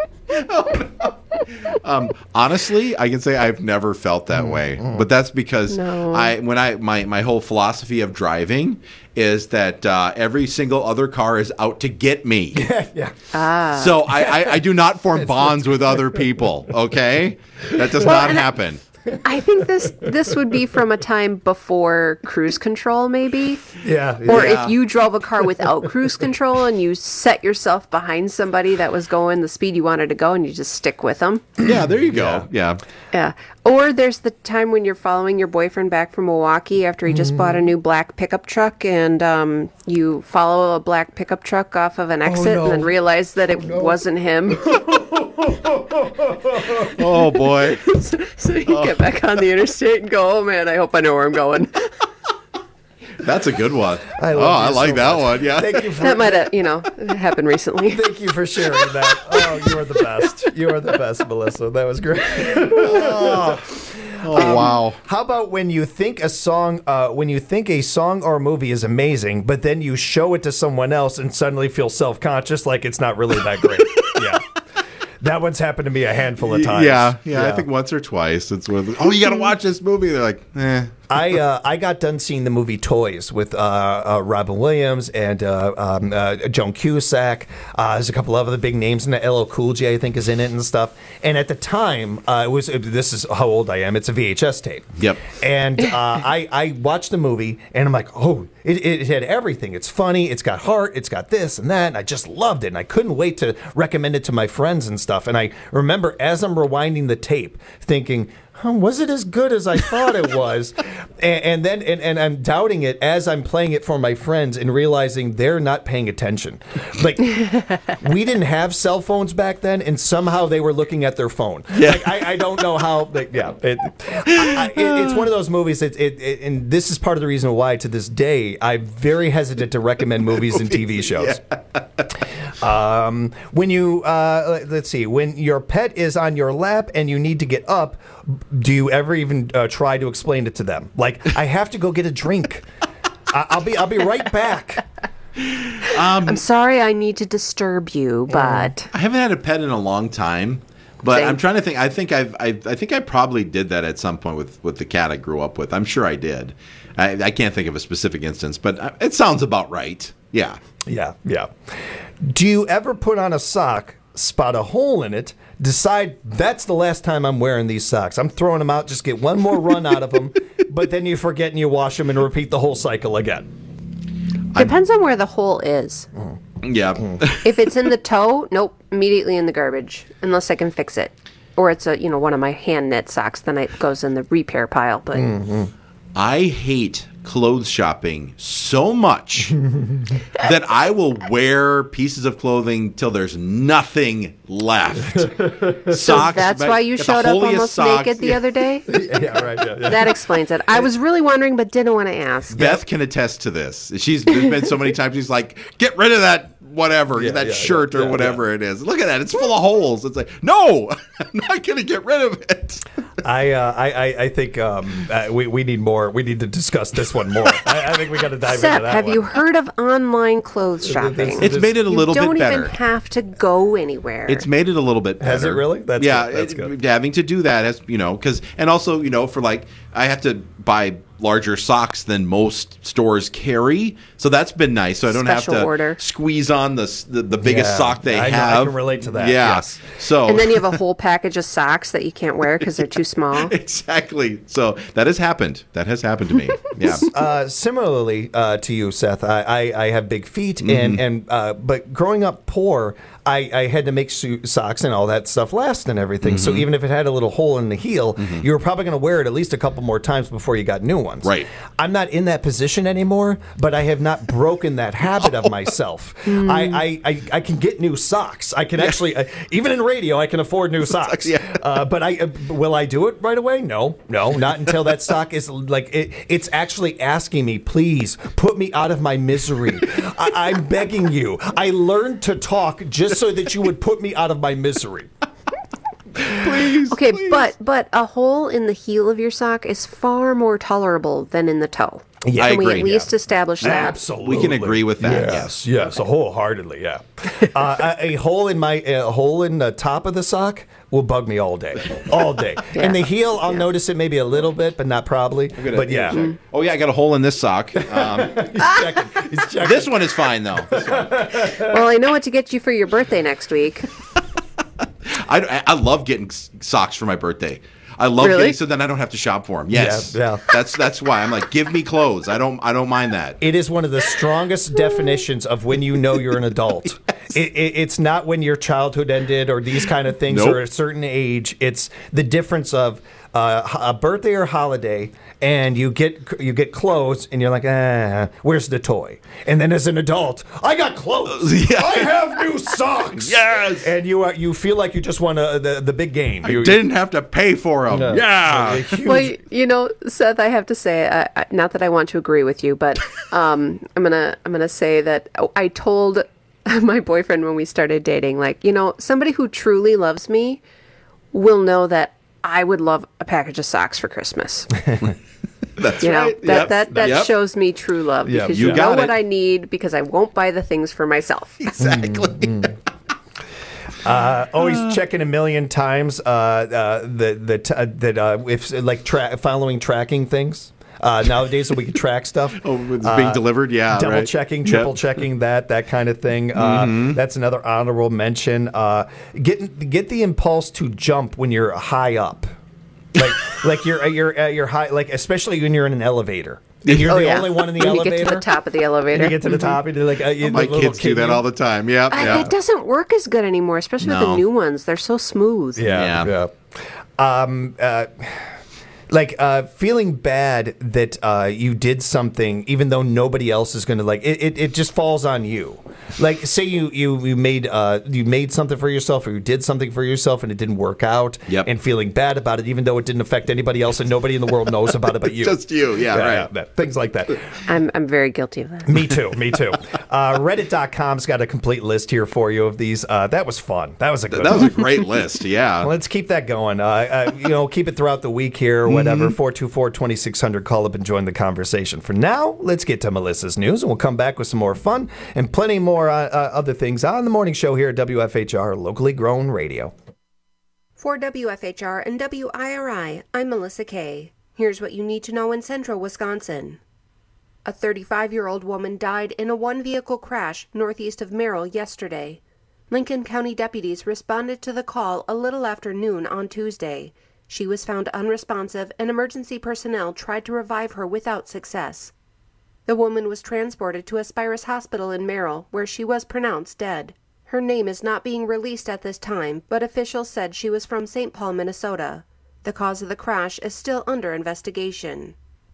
Um, honestly, I can say I've never felt that way, but that's because No. I when I my my whole philosophy of driving is that uh, every single other car is out to get me. Yeah. Ah. So I, I, I do not form bonds with other people. Okay, that does Well, not and I- happen. I think this this would be from a time before cruise control, maybe. Yeah. Or Yeah. if you drove a car without cruise control and you set yourself behind somebody that was going the speed you wanted to go and you just stick with them. Yeah, there you go. Yeah. Yeah. Or there's the time when you're following your boyfriend back from Milwaukee after he just bought a new black pickup truck and um, you follow a black pickup truck off of an exit no. and then realize that it wasn't him. Oh boy. So you get back on the interstate and go, oh man, I hope I know where I'm going. That's a good one. I oh, love I you like so that much. one. Yeah. Thank you for That might have, you know, happened recently. Thank you for sharing that. Oh, you are the best. You are the best, Melissa. That was great. Oh. Oh wow. How about when you think a song, uh, when you think a song or movie is amazing, but then you show it to someone else and suddenly feel self-conscious, like it's not really that great? Yeah, that one's happened to me a handful of times. Yeah, yeah, I think once or twice. It's one of the, oh, you got to watch this movie. They're like, eh. I uh, I got done seeing the movie Toys with uh, uh, Robin Williams and uh, um, uh, Joan Cusack. Uh, there's a couple of other big names in it. L L Cool J, I think, is in it and stuff. And at the time, uh, it was this is how old I am. It's a V H S tape. Yep. And uh, I I watched the movie and I'm like, oh, it, it had everything. It's funny. It's got heart. It's got this and that. And I just loved it. And I couldn't wait to recommend it to my friends and stuff. And I remember as I'm rewinding the tape, thinking, huh, was it as good as I thought it was? and, and then and, and I'm doubting it as I'm playing it for my friends and realizing they're not paying attention. Like, we didn't have cell phones back then, and somehow they were looking at their phone. Yeah. Like, I, I don't know how. Like, yeah, it, I, I, it, it's one of those movies. It, it, it, and this is part of the reason why, to this day, I'm very hesitant to recommend movies and T V shows. Yeah. Um, when you uh, let's see, when your pet is on your lap and you need to get up, do you ever even uh, try to explain it to them? Like, I have to go get a drink. I- I'll be I'll be right back. Um, I'm sorry I need to disturb you, but I haven't had a pet in a long time. But Same. I'm trying to think. I think I've. I, I think I probably did that at some point with, with the cat I grew up with. I'm sure I did. I, I can't think of a specific instance, but it sounds about right. Yeah. Yeah. Yeah. Do you ever put on a sock, spot a hole in it, decide that's the last time I'm wearing these socks? I'm throwing them out, just get one more run out of them, but then you forget and you wash them and repeat the whole cycle again. Depends on where the hole is. Yeah. If it's in the toe, nope, immediately in the garbage, unless I can fix it. Or it's a you know one of my hand knit socks, then it goes in the repair pile. But mm-hmm. I hate clothes shopping so much that I will wear pieces of clothing till there's nothing left. So Socks. that's why you showed up almost socks. naked the yeah. other day? Yeah, right. Yeah, yeah. That explains it. I was really wondering, but didn't want to ask. Beth can attest to this. She's there's been so many times she's like, get rid of that whatever, Yeah, that yeah, shirt yeah, or yeah, whatever it is. Look at that. It's full of holes. It's like, no, I'm not going to get rid of it. I, uh, I, I, I think um, uh, we, we need more. We need to discuss this one more. I, I think we got to dive Seth, into that have one. you heard of online clothes shopping? It's made it a little you bit don't better. even have to go anywhere. It's made it a little bit better. Has it really? That's yeah, good. That's it- good. having to do that has, you know, because, and also, you know, for like, I have to buy larger socks than most stores carry, so that's been nice. So I don't Special have to order. squeeze on the s- the, the biggest Yeah, sock they I know, I have. can relate to that, Yeah. yes. So And then you have a whole package of socks that you can't wear because they're too small. exactly. So that has happened. That has happened to me. Yeah. Uh, similarly uh, to you, Seth, I, I, I have big feet, Mm-hmm. and and uh, but growing up poor, I, I had to make so- socks and all that stuff last and everything. So Mm-hmm. even if it had a little hole in the heel, you were probably going to wear it at least a couple more times before you got new ones. Right. I'm not in that position anymore, but I have not broken that habit of myself. Hmm. I, I, I, I can get new socks. I can actually, uh, even in radio, I can afford new socks. yeah. uh, but I uh, will I do it right away? No, no, not until that sock is like it, it's actually asking me, please put me out of my misery. I, I'm begging you. I learned to talk just so that you would put me out of my misery. Please. Okay, please. but but a hole in the heel of your sock is far more tolerable than in the toe. Yeah, Can I we agree, at least yeah. establish that? Absolutely. We can agree with that, Yes, yes, wholeheartedly, yeah. uh, a, a hole in my a hole in the top of the sock will bug me all day, all day. And the heel, I'll notice it maybe a little bit, but not probably. Gonna- But yeah, Oh yeah, I got a hole in this sock. Um, he's checking. He's checking. this one is fine though. This one. Well, I know what to get you for your birthday next week. I, I love getting s- socks for my birthday. I love Really? getting so then I don't have to shop for them. Yes, Yeah, yeah. That's that's why I'm like, give me clothes. I don't I don't mind that. It is one of the strongest definitions of when you know you're an adult. It, it, it's not when your childhood ended or these kind of things Nope. or a certain age. It's the difference of uh, a birthday or holiday, and you get you get clothes, and you're like, ah, where's the toy? And then as an adult, I got clothes. Yeah. I have new socks. Yes. And you are, you feel like you just won a, the the big game. I You- didn't have to pay for them. No. Yeah. A huge- Well, you know, Seth, I have to say, uh, uh, not that I want to agree with you, but um, I'm gonna I'm gonna say that I told my boyfriend when we started dating, like, you know, somebody who truly loves me will know that I would love a package of socks for Christmas. That's You know, right. that Yep. that, that Yep. shows me true love Yep. because You you, know got what it. I need because I won't buy the things for myself. Exactly. Uh, always checking a million times uh, uh, the, the t- uh, that uh, if like tra- following tracking things. Uh, nowadays, we can track stuff. Oh, it's being Uh, delivered. Yeah. double right. checking, Yep. triple checking that, that kind of thing. Uh, Mhm. That's another honorable mention. Uh, get get the impulse to jump when you're high up, like like you're you're uh, you're high, like especially when you're in an elevator. And you're Oh, the yeah. only one in the When elevator. you get to the top of the elevator. And you get to the top, and you're like, uh, you, Oh, my the little kids do kid, that you- all the time. Yep. I, Yeah. It doesn't work as good anymore, especially with No. the new ones. They're so smooth. Yeah, Yeah. yeah. Um, uh, like uh, feeling bad that uh, you did something, even though nobody else is going to like it, it. It just falls on you. Like, say you you you made uh, you made something for yourself, or you did something for yourself, and it didn't work out. Yep. And feeling bad about it, even though it didn't affect anybody else, and nobody in the world knows about it but you. Just you, yeah, yeah right. Yeah, things like that. I'm I'm very guilty of that. Me too. Me too. Uh, Reddit dot com's got a complete list here for you of these. Uh, that was fun. That was a good. That one. was a great list. Yeah. Let's keep that going. Uh, uh, you know, keep it throughout the week here or whatever. four two four, two six zero zero. Call up and join the conversation. For now, let's get to Melissa's news, and we'll come back with some more fun and plenty more uh, uh, other things on the morning show here at W F H R, locally grown radio. For W F H R and W I R I, I'm Melissa Kay. Here's what you need to know in central Wisconsin. A thirty-five-year-old woman died in a one-vehicle crash northeast of Merrill yesterday. Lincoln County deputies responded to the call a little after noon on Tuesday. She was found unresponsive, and emergency personnel tried to revive her without success. The woman was transported to Aspirus Hospital in Merrill, where she was pronounced dead. Her name is not being released at this time, but officials said she was from Saint Paul, Minnesota. The cause of the crash is still under investigation.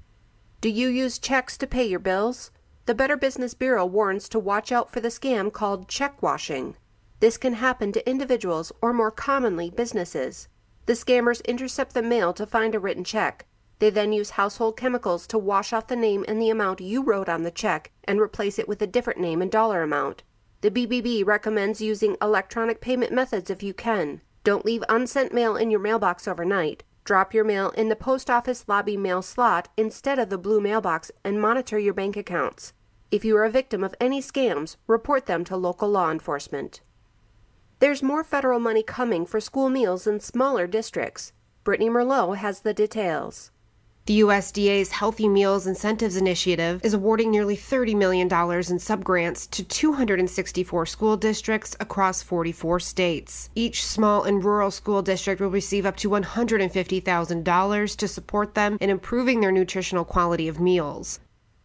Do you use checks to pay your bills? The Better Business Bureau warns to watch out for the scam called check washing. This can happen to individuals or, more commonly, businesses. The scammers intercept the mail to find a written check. They then use household chemicals to wash off the name and the amount you wrote on the check and replace it with a different name and dollar amount. The B B B recommends using electronic payment methods if you can. Don't leave unsent mail in your mailbox overnight. Drop your mail in the post office lobby mail slot instead of the blue mailbox and monitor your bank accounts. If you are a victim of any scams, report them to local law enforcement. There's more federal money coming for school meals in smaller districts. Brittany Merlot has the details. The U S D A's Healthy Meals Incentives Initiative is awarding nearly thirty million dollars in subgrants to two hundred sixty-four school districts across forty-four states. Each small and rural school district will receive up to one hundred fifty thousand dollars to support them in improving their nutritional quality of meals.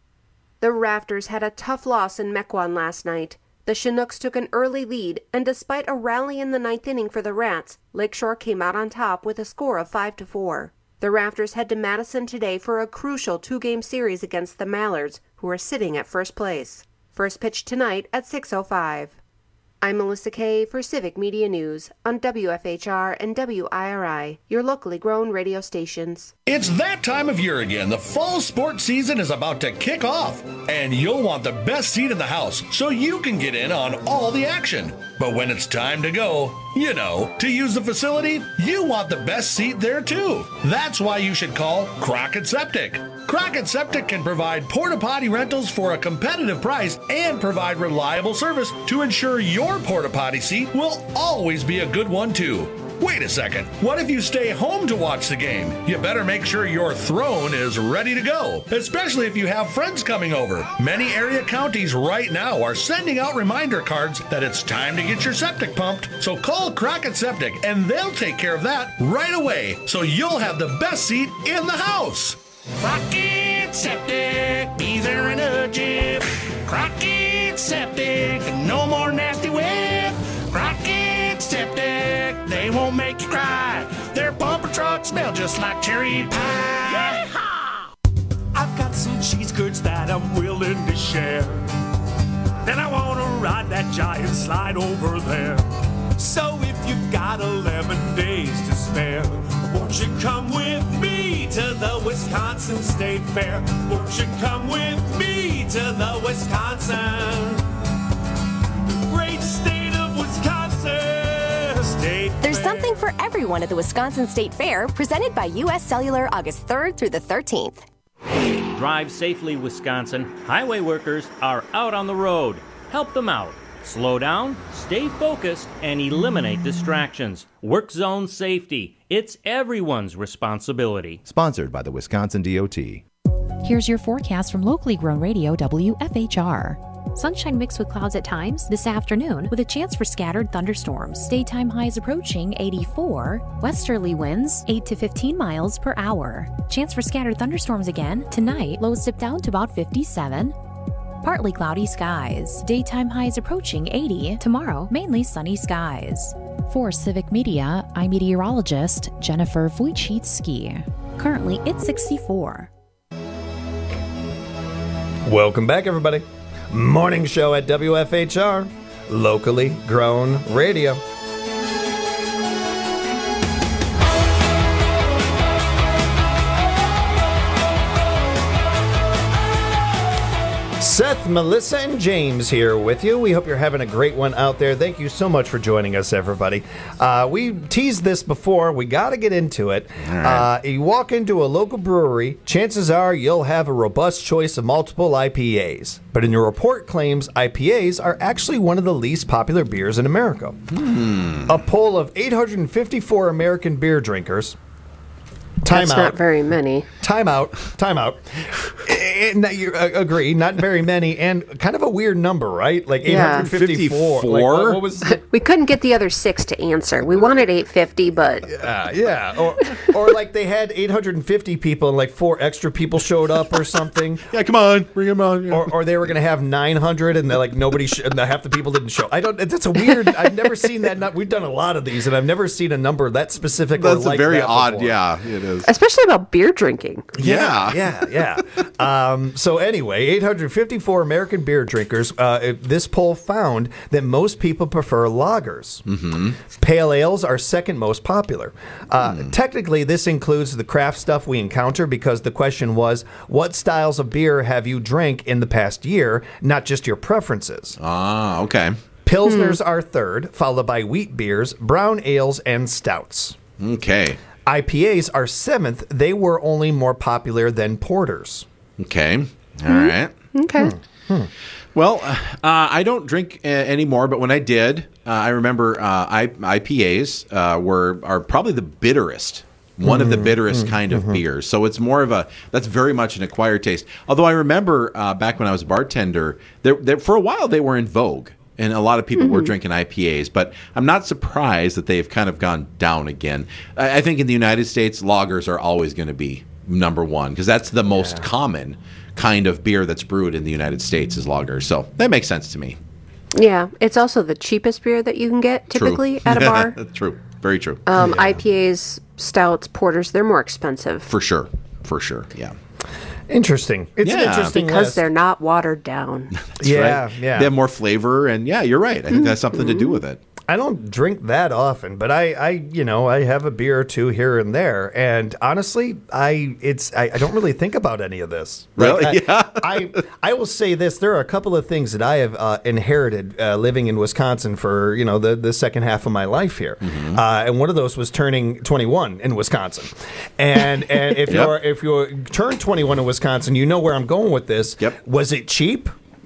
The Rafters had a tough loss in Mequon last night. The Chinooks took an early lead, and despite a rally in the ninth inning for the Rats, Lakeshore came out on top with a score of five to four. The Rafters head to Madison today for a crucial two-game series against the Mallards, who are sitting at first place. First pitch tonight at six oh five. I'm Melissa Kay for Civic Media News on W F H R and W I R I, your locally grown radio stations. It's that time of year again. The fall sports season is about to kick off, and you'll want the best seat in the house so you can get in on all the action. But when it's time to go, you know, to use the facility, you want the best seat there too. That's why you should call Crockett Septic. Crockett Septic can provide porta potty rentals for a competitive price and provide reliable service to ensure your porta potty seat will always be a good one too. Wait a second, what if you stay home to watch the game? You better make sure your throne is ready to go, especially if you have friends coming over. Many area counties right now are sending out reminder cards that it's time to get your septic pumped. So call Crockett Septic and they'll take care of that right away, so you'll have the best seat in the house. Crockett Septic, be there in a jiff. Crockett Septic, no more nasty whip. Crockett Septic, they won't make you cry. Their bumper trucks smell just like cherry pie. Yeehaw! I've got some cheese curds that I'm willing to share. Then I want to ride that giant slide over there. So if you've got eleven days to spare, won't you come with me to the Wisconsin State Fair? Won't you come with me to the Wisconsin, great state of Wisconsin, State There's Fair. something for everyone at the Wisconsin State Fair, presented by U S Cellular August third through the thirteenth. Drive safely, Wisconsin. Highway workers are out on the road. Help them out. Slow down, stay focused, and eliminate distractions. Work zone safety. It's everyone's responsibility. Sponsored by the Wisconsin D O T. Here's your forecast from locally grown radio W F H R. Sunshine mixed with clouds at times this afternoon with a chance for scattered thunderstorms. Daytime highs approaching eighty-four. Westerly winds eight to fifteen miles per hour. Chance for scattered thunderstorms again tonight. Lows dip down to about fifty-seven. Partly cloudy skies. Daytime highs approaching eighty. Tomorrow, mainly sunny skies. For Civic Media, I'm meteorologist Jennifer Wojcicki. Currently, it's sixty-four. Welcome back, everybody. Morning show at W F H R, locally grown radio. Seth, Melissa, and James here with you. We hope you're having a great one out there. Thank you so much for joining us, everybody. Uh, we teased this before. We got to get into it. Right. Uh, you walk into a local brewery, chances are you'll have a robust choice of multiple I P As. But in your report claims I P As are actually one of the least popular beers in America. Hmm. A poll of eight hundred fifty-four American beer drinkers. Time That's out. not very many. Time out. Time out. And you uh, agree, not very many, and kind of a weird number, right? Like eight hundred fifty-four. fifty-four? Like, what, what was the, We couldn't get the other six to answer. We wanted eight fifty, but uh, yeah, or or like they had eight hundred fifty people and like four extra people showed up or something. Yeah, come on, bring them on. Yeah. Or, or they were going to have nine hundred and they're like nobody, sh- and half the people didn't show. I don't. That's a weird. I've never seen that. Not, we've done a lot of these, and I've never seen a number that specific. That's or like a very that odd. before. Yeah, it is. especially about beer drinking. Yeah, yeah, yeah. um, so anyway, eight hundred fifty-four American beer drinkers. Uh, this poll found that most people prefer lagers. Mm-hmm. Pale ales are second most popular. Uh, Mm. Technically, this includes the craft stuff we encounter because the question was, what styles of beer have you drank in the past year, not just your preferences. Ah, okay. Pilsners are third, followed by wheat beers, brown ales, and stouts. Okay. I P As are seventh. They were only more popular than porters. Okay. All right. Okay. Hmm. Well, uh, I don't drink uh, anymore, but when I did, uh, I remember uh, I, I P As uh, were are probably the bitterest. One of the bitterest mm, kind of mhm. beers. So it's more of a, that's very much an acquired taste. Although I remember uh, back when I was a bartender, there, there, for a while they were in vogue. And a lot of people were drinking I P As. But I'm not surprised that they've kind of gone down again. I, I think in the United States, lagers are always going to be number one. Because that's the most common kind of beer that's brewed in the United States is lagers. So that makes sense to me. Yeah, it's also the cheapest beer that you can get typically True. at a bar. True. Very true. Um, I P As, stouts, porters, they're more expensive. For sure. For sure. Yeah. Interesting. It's an Yeah. interesting Because list. they're not watered down. That's Yeah, right. yeah. They have more flavor. And yeah, you're right. I think that's something to do with it. I don't drink that often, but I, I, you know, I have a beer or two here and there, and honestly, I, it's, I, I don't really think about any of this. Really? Like, I, Yeah. I, I will say this: there are a couple of things that I have uh, inherited uh, living in Wisconsin for you know the, the second half of my life here, Mm-hmm. uh, and one of those was turning twenty-one in Wisconsin, and and if Yep. you're if you turn twenty-one in Wisconsin, you know where I'm going with this. Yep. Was it cheap?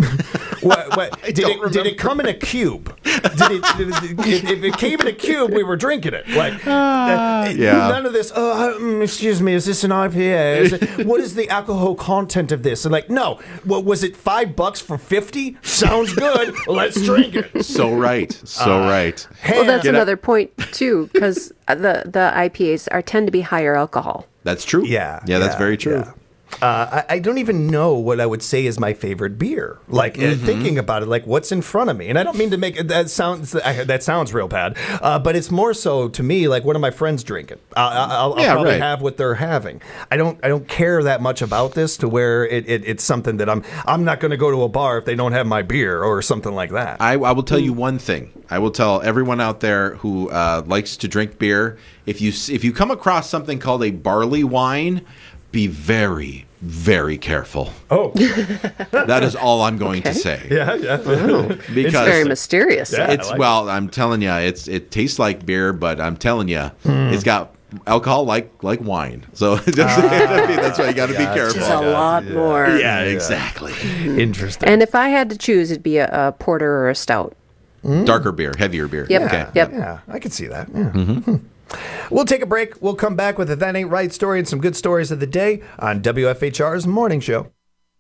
what, what, did, don't it, did remember. it come in a cube? Did it, did it, if, if it came in a cube, we were drinking it. Like, uh, yeah. none of this. Oh, um, excuse me, is this an I P A? Is it, what is the alcohol content of this? And like, no. What was it? Five bucks for fifty? Sounds good. Let's drink it. So right. So Uh, right. Well, that's Get another point too, because the the I P As are tend to be higher alcohol. That's true. Yeah. Yeah, that's yeah, very true. yeah. Uh, I, I don't even know what I would say is my favorite beer. Like uh, Mm-hmm. thinking about it, like what's in front of me, and I don't mean to make it, that sounds I, that sounds real bad, uh, but it's more so to me like what are my friends drinking? Uh, I'll, I'll Yeah, probably right. have what they're having. I don't I don't care that much about this to where it, it, it's something that I'm I'm not going to go to a bar if they don't have my beer or something like that. I, I will tell you one thing. I will tell everyone out there who uh, likes to drink beer, if you s- if you come across something called a barley wine, be very, very careful. Oh, that is all I'm going to say. Yeah, yeah. Because It's very mysterious. Yeah, it's I like well, I'm telling you, it's it tastes like beer, but I'm telling you, it's got alcohol like like wine. So just, that's why you got to be careful. Just a lot more. Yeah, exactly. Interesting. And if I had to choose, it'd be a, a porter or a stout. Darker beer, heavier beer. Yep. Okay. Yep. Yeah, I can see that. Yeah. We'll take a break. We'll come back with a That Ain't Right story and some good stories of the day on W F H R's Morning Show.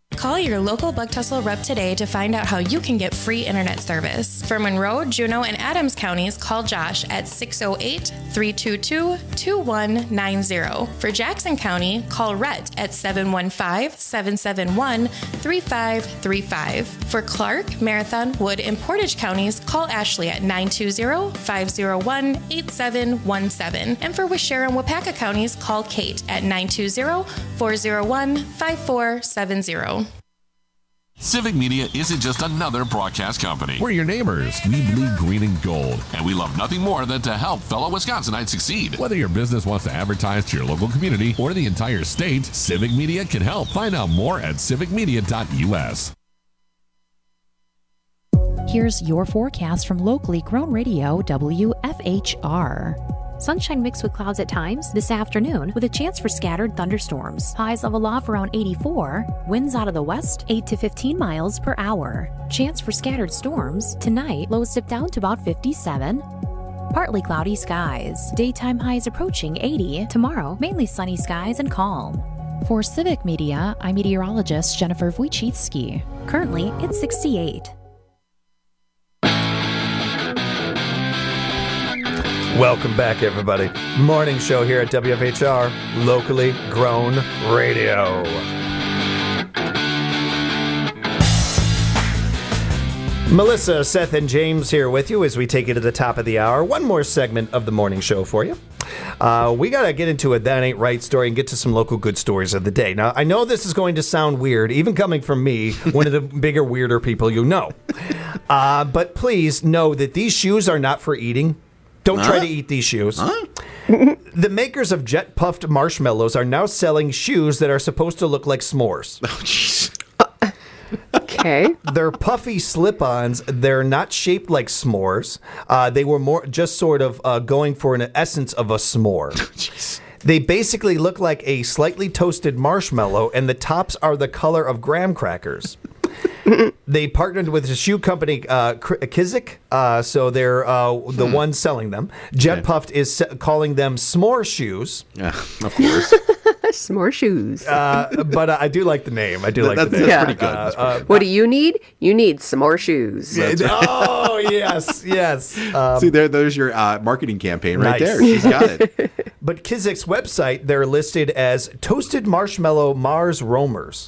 Call your local Bug Tussle rep today to find out how you can get free internet service. For Monroe, Juneau, and Adams counties, call Josh at six oh eight, three two two, two one nine zero. For Jackson County, call Rhett at seven one five, seven seven one, three five three five. For Clark, Marathon, Wood, and Portage counties, call Ashley at nine two zero, five zero one, eight seven one seven. And for Waushara and Wapaka counties, call Kate at nine two zero, four zero one, five four seven zero. Civic Media isn't just another broadcast company. We're your neighbors. We bleed green and gold. And we love nothing more than to help fellow Wisconsinites succeed. Whether your business wants to advertise to your local community or the entire state, Civic Media can help. Find out more at civic media dot U S. Here's your forecast from locally grown radio W F H R. Sunshine mixed with clouds at times this afternoon with a chance for scattered thunderstorms. Highs level off around eighty-four. Winds out of the west, eight to fifteen miles per hour. Chance for scattered storms. Tonight, lows dip down to about fifty-seven. Partly cloudy skies. Daytime highs approaching eighty. Tomorrow, mainly sunny skies and calm. For Civic Media, I'm meteorologist Jennifer Wojcicki. Currently, it's sixty-eight. Welcome back, everybody. Morning show here at W F H R, locally grown radio. Melissa, Seth, and James here with you as we take you to the top of the hour. One more segment of the morning show for you. Uh, we got to get into a That Ain't Right story and get to some local good stories of the day. Now, I know this is going to sound weird, even coming from me, one of the bigger, weirder people you know. Uh, but please know that these shoes are not for eating. Don't huh? try to eat these shoes. Huh? The makers of Jet Puffed Marshmallows are now selling shoes that are supposed to look like s'mores. Oh, jeez. Uh, okay. They're puffy slip-ons. They're not shaped like s'mores. Uh, they were more just sort of uh, going for an essence of a s'more. Jeez. They basically look like a slightly toasted marshmallow, and the tops are the color of graham crackers. They partnered with the shoe company uh, Kizik, uh, so they're uh, the hmm. ones selling them. Jet okay. Puffed is se- calling them s'more shoes. Yeah, of course. S'more shoes. uh, but uh, I do like the name. I do like that's, the name. That's yeah. pretty good. Uh, that's pretty uh, good. What do you need? You need s'more shoes. Oh, yes, yes. Um, See, there, there's your uh, marketing campaign right nice. there. She's got it. But Kizik's website, they're listed as Toasted Marshmallow Mars Roamers.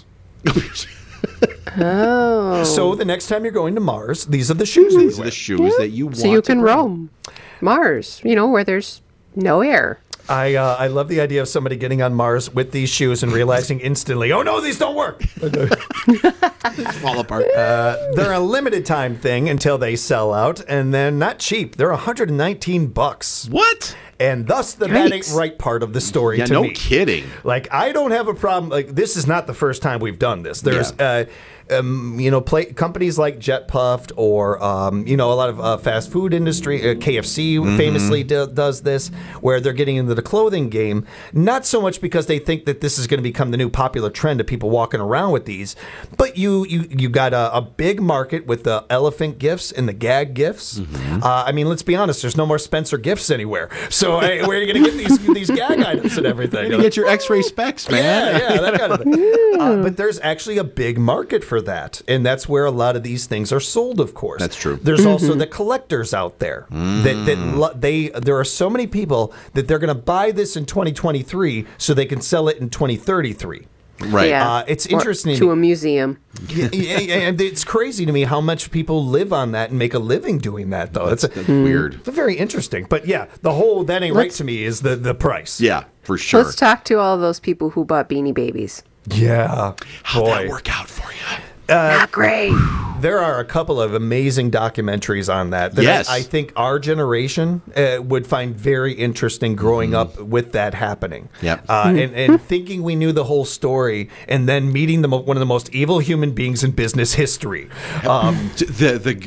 Oh. So the next time you're going to Mars, these are the shoes. These you are wear. the shoes yeah. that you want So you to can bring. roam Mars, you know, where there's no air. I uh, I love the idea of somebody getting on Mars with these shoes and realizing instantly, oh no, these don't work. Fall apart. Uh, they're a limited time thing until they sell out, and then not cheap. They're one hundred nineteen bucks. What? And thus the That Ain't Right part of the story yeah, to no me. kidding. Like, I don't have a problem. Like, this is not the first time we've done this. There's, yeah. uh, um, you know, play, companies like Jet Puffed or, um, you know, a lot of uh, fast food industry. Uh, K F C mm-hmm. famously do, does this, where they're getting into the clothing game. Not so much because they think that this is going to become the new popular trend of people walking around with these, but you you you got a, a big market with the elephant gifts and the gag gifts. Mm-hmm. Uh, I mean, let's be honest. There's no more Spencer gifts anywhere. So hey, where are you going to get these these gag items and everything? You're going to get your X-ray specs, man. Yeah, yeah, that kind of thing. Uh, but there's actually a big market for that, and that's where a lot of these things are sold. Of course, that's true. There's mm-hmm. also the collectors out there mm. that that lo- they there are so many people that they're going to buy this in twenty twenty-three so they can sell it in twenty thirty-three. Right. Yeah. Uh, it's interesting. Or to a museum. Yeah, yeah, yeah, and it's crazy to me how much people live on that and make a living doing that, though. That's, that's, that's mm. weird. It's very interesting. But yeah, the whole That Ain't Right to me is the, the price. Yeah, for sure. Let's talk to all those people who bought Beanie Babies. Yeah. How'd boy. that work out for you? Uh, Not great. There are a couple of amazing documentaries on that that yes. I, I think our generation uh, would find very interesting growing mm. up with that happening. Yep. Uh, and, and thinking we knew the whole story and then meeting the mo- one of the most evil human beings in business history. Um, the, the, the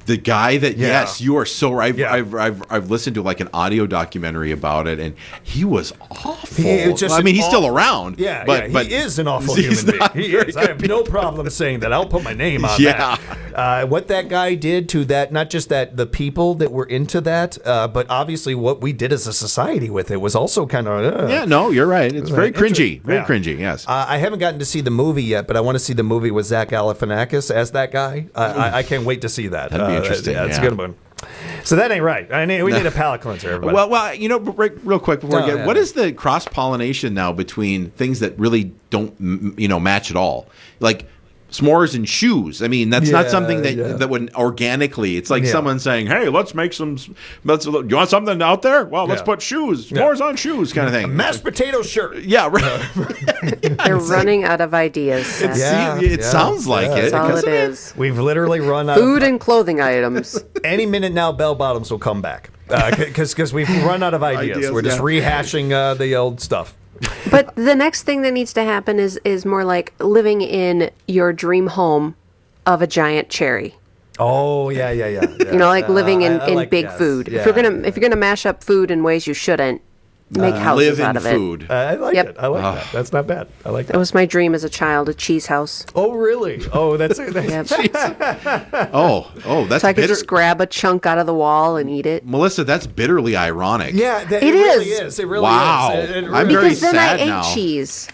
The guy that, Yeah. yes, you are so right. I've, Yeah. I've, I've, I've listened to like an audio documentary about it, and he was awful. He was just I mean, an he's still awful- around. Yeah, but, yeah, he but is an awful he's human not being. He very is. I have no problem saying that. I'll put my name on Yeah. that. Uh, what that guy did to that, not just that the people that were into that, uh, but obviously what we did as a society with it was also kind of. Uh, Yeah, no, you're right. It's very Inter- cringy. Very yeah. cringy, yes. Uh, I haven't gotten to see the movie yet, but I want to see the movie with Zach Galifianakis as that guy. Uh, I, I can't wait to see that. That'd be Uh, interesting, Yeah, it's yeah. a good one. So that ain't right. I need, we need a palate cleanser, everybody. Well, well, you know, real, real quick before No, we get, yeah. what is the cross pollination now between things that really don't, m- you know, match at all? Like s'mores and shoes. I mean, that's not Yeah, something that yeah. that would organically. It's like Yeah. someone saying, "Hey, let's make some. s- Let's. You want something out there? Well, let's Yeah. put shoes. Yeah. S'mores on shoes, kind of A thing." mashed potato shirt. Yeah, right. They're running out of ideas. Seth. See, it sounds like it. That's all because it of it. is. We've literally run out Food of and clothing items. any minute now. Bell bottoms will come back because because we've run out of ideas. Ideas, We're just yeah. rehashing uh, the old stuff. But the next thing that needs to happen is is more like living in your dream home of a giant cherry. Oh yeah, yeah, yeah. yeah. You know, like living in, I- I in like- big yes, food. yeah, if you're gonna yeah. if you're gonna mash up food in ways you shouldn't, make houses Live out in of food. it. Uh, I like Yep. it. I like that. That's not bad. I like that. That was my dream as a child, a cheese house. Oh really? Oh, that's it. Yep. Oh, oh, that's So I could bitter. just grab a chunk out of the wall and eat it. Melissa, that's bitterly ironic. Yeah, that, It it, really is. is. It really Wow. is. It, it I'm really very Because then sad I ate now. cheese.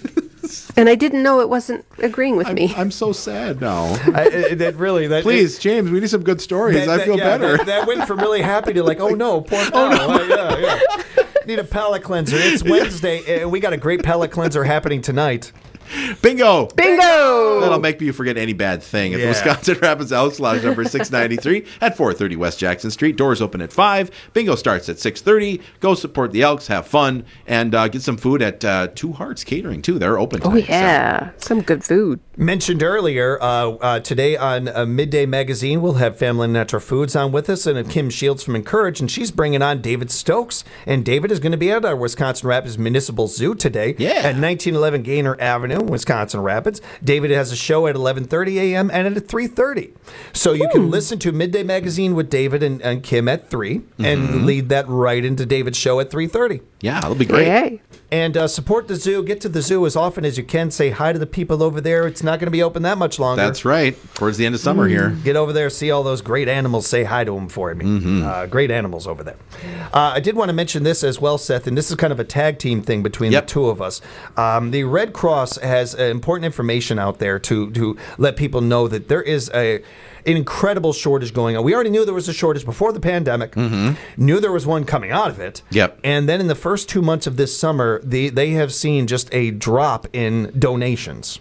And I didn't know it wasn't agreeing with me. I'm so sad now. I, it, it really. That, Please, James, we need some good stories. that- I that- feel yeah, better. That, that went from really happy to like, oh no, poor oh no, yeah, yeah. Need a palate cleanser. It's Wednesday, and we got a great palate cleanser happening tonight. Bingo! Bingo! That'll make you forget any bad thing. At the Yeah. Wisconsin Rapids Elks Lodge number six ninety-three at four thirty West Jackson Street. Doors open at five. Bingo starts at six thirty. Go support the Elks, have fun, and uh, get some food at uh, Two Hearts Catering, too. They're open Oh tonight. so- yeah, some good food. Mentioned earlier, uh, uh, today on uh, Midday Magazine, we'll have Family and Natural Foods on with us, and uh, Kim Shields from Encourage, and she's bringing on David Stokes. And David is going to be at our Wisconsin Rapids Municipal Zoo today Yeah. at nineteen eleven Gaynor Avenue, Wisconsin Rapids. David has a show at eleven thirty a.m. and at three thirty. So you can listen to Midday Magazine with David and, and Kim at three and lead that right into David's show at three thirty. Yeah, that'll be great. Yay. And uh, support the zoo. Get to the zoo as often as you can. Say hi to the people over there. It's not going to be open that much longer. That's right. Towards the end of summer here. Get over there, see all those great animals. Say hi to them for me. Uh, great animals over there. Uh, I did want to mention this as well, Seth, and this is kind of a tag team thing between Yep. the two of us. Um, the Red Cross has uh, important information out there to to let people know that there is a an incredible shortage going on. We already knew there was a shortage before the pandemic. Knew there was one coming out of it. Yep. And then in the first two months of this summer, the, they have seen just a drop in donations.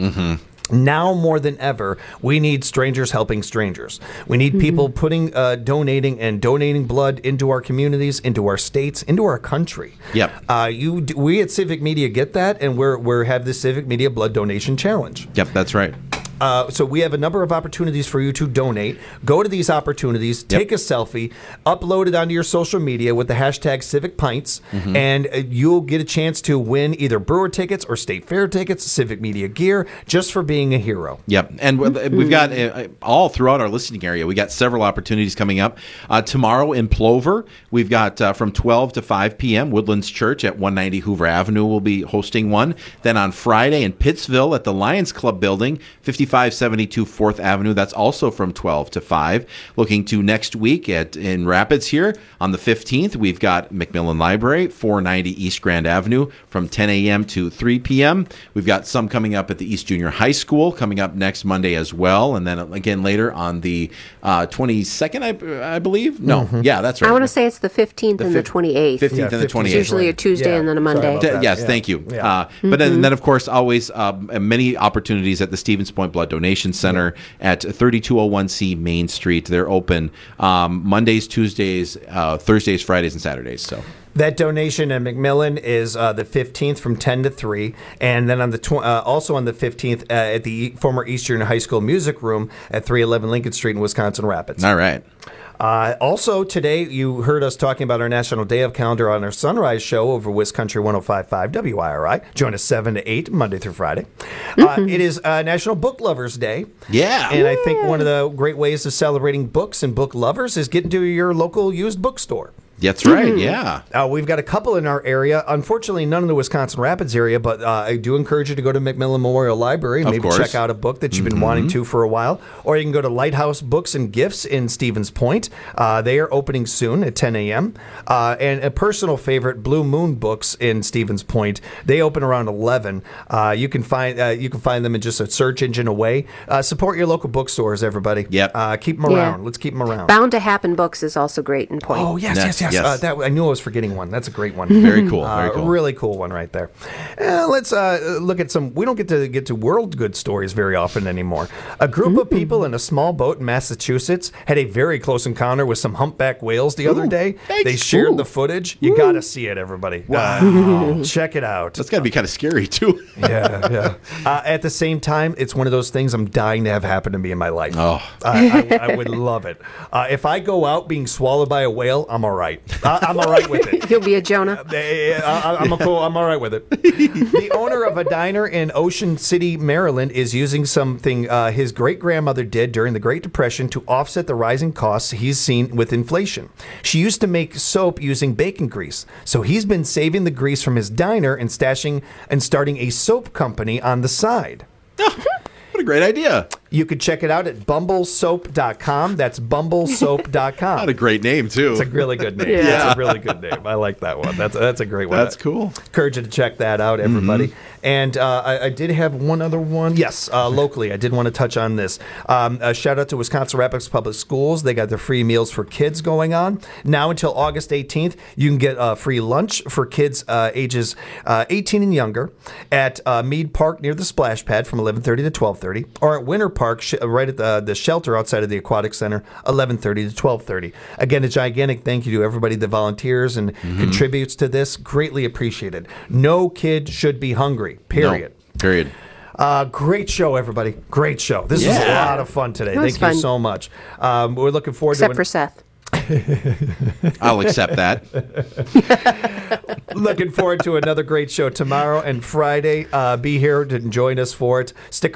Now more than ever, we need strangers helping strangers. We need people putting, uh, donating and donating blood into our communities, into our states, into our country. Yep. Uh, you, d- we at Civic Media get that, and we're we have the Civic Media Blood Donation Challenge. Yep, that's right. Uh, so we have a number of opportunities for you to donate. Go to these opportunities, take a selfie, upload it onto your social media with the hashtag Civic Pints, and uh, you'll get a chance to win either Brewer tickets or State Fair tickets, Civic Media gear, just for being a hero. Yep, and we- we've got uh, all throughout our listening area. We got several opportunities coming up uh, tomorrow in Plover. We've got uh, from twelve to five p.m. Woodlands Church at one ninety Hoover Avenue will be hosting one. Then on Friday in Pittsville at the Lions Club building, fifty-five seventy-two Fourth Avenue. That's also from twelve to five. Looking to next week at in Rapids here on the fifteenth, we've got McMillan Library, four ninety East Grand Avenue from ten a.m. to three p.m. We've got some coming up at the East Junior High School coming up next Monday as well. And then again later on the uh, twenty-second, I, I believe. No, yeah, that's right. I want to say it's the fifteenth and the fif- twenty-eighth. fifteenth and the It's twenty-eighth. usually a Tuesday Yeah, and then a sorry Monday. about D- that. yes, Yeah. thank you. Yeah. Uh, but then, then, of course, always um, many opportunities at the Stevens Point Blood Donation Center at thirty-two oh one C Main Street. They're open um, Mondays, Tuesdays, uh, Thursdays, Fridays, and Saturdays. So. That donation at McMillan is uh, the fifteenth from ten to three, and then on the tw- uh, also on the fifteenth uh, at the former Eastern High School Music Room at three eleven Lincoln Street in Wisconsin Rapids. All right. Uh, also, today, you heard us talking about our National Day of Calendar on our Sunrise show over Wisconsin one oh five point five W I R I. Join us seven to eight, Monday through Friday. Mm-hmm. Uh, it is uh, National Book Lovers Day. Yeah. And I think one of the great ways of celebrating books and book lovers is getting to your local used bookstore. That's right, yeah. Uh, we've got a couple in our area. Unfortunately, none in the Wisconsin Rapids area, but uh, I do encourage you to go to McMillan Memorial Library and Of maybe course. check out a book that you've been Mhm. wanting to for a while. Or you can go to Lighthouse Books and Gifts in Stevens Point. Uh, they are opening soon at ten a.m. Uh, and a personal favorite, Blue Moon Books in Stevens Point. They open around eleven. Uh, you can find uh, you can find them in just a search engine away. Uh, support your local bookstores, everybody. Yep. Uh, keep them Yeah. around. Let's keep them around. Bound to Happen Books is also great in Point. Oh, yes, yes, yes. Yes. Uh, that, I knew I was forgetting one. That's a great one. Very cool, Uh, very cool. Really cool one right there. Uh, let's uh, look at some. We don't get to get to world good stories very often anymore. A group of people in a small boat in Massachusetts had a very close encounter with some humpback whales the other day. They shared the footage. You got to see it, everybody. Wow. Uh, check it out. That's got to be kind of scary, too. yeah, yeah. Uh, at the same time, it's one of those things I'm dying to have happen to me in my life. Oh. I, I, I would love it. Uh, if I go out being swallowed by a whale, I'm all right. I, I'm all right with it. He'll be a Jonah. I, I'm, a cool, I'm all right with it. The owner of a diner in Ocean City, Maryland, is using something uh, his great-grandmother did during the Great Depression to offset the rising costs he's seen with inflation. She used to make soap using bacon grease, so he's been saving the grease from his diner and stashing and starting a soap company on the side. What a great idea. You could check it out at bumble soap dot com. That's bumble soap dot com. What a great name, too. It's a really good name. Yeah. That's a really good name. I like that one. That's that's a great one. That's cool. Encourage you to check that out, everybody. Mm-hmm. And uh, I, I did have one other one. Yes, uh, locally, I did want to touch on this. Um, a shout out to Wisconsin Rapids Public Schools. They got their free meals for kids going on. Now until August eighteenth, you can get a free lunch for kids uh, ages uh, eighteen and younger at uh, Mead Park near the splash pad from eleven thirty to twelve thirty, or at Winter Park sh- right at the, the shelter outside of the Aquatic Center, eleven thirty to twelve thirty. Again, a gigantic thank you to everybody that volunteers and Mm-hmm. contributes to this. Greatly appreciated. No kid should be hungry, period. No, period. Uh, great show, everybody. Great show. This was a Yeah. lot of fun today. It was Thank you fun. so much. Um, we're looking forward Except to for Seth. I'll accept that. Looking forward to another great show tomorrow and Friday. Uh, be here to join us for it. Stick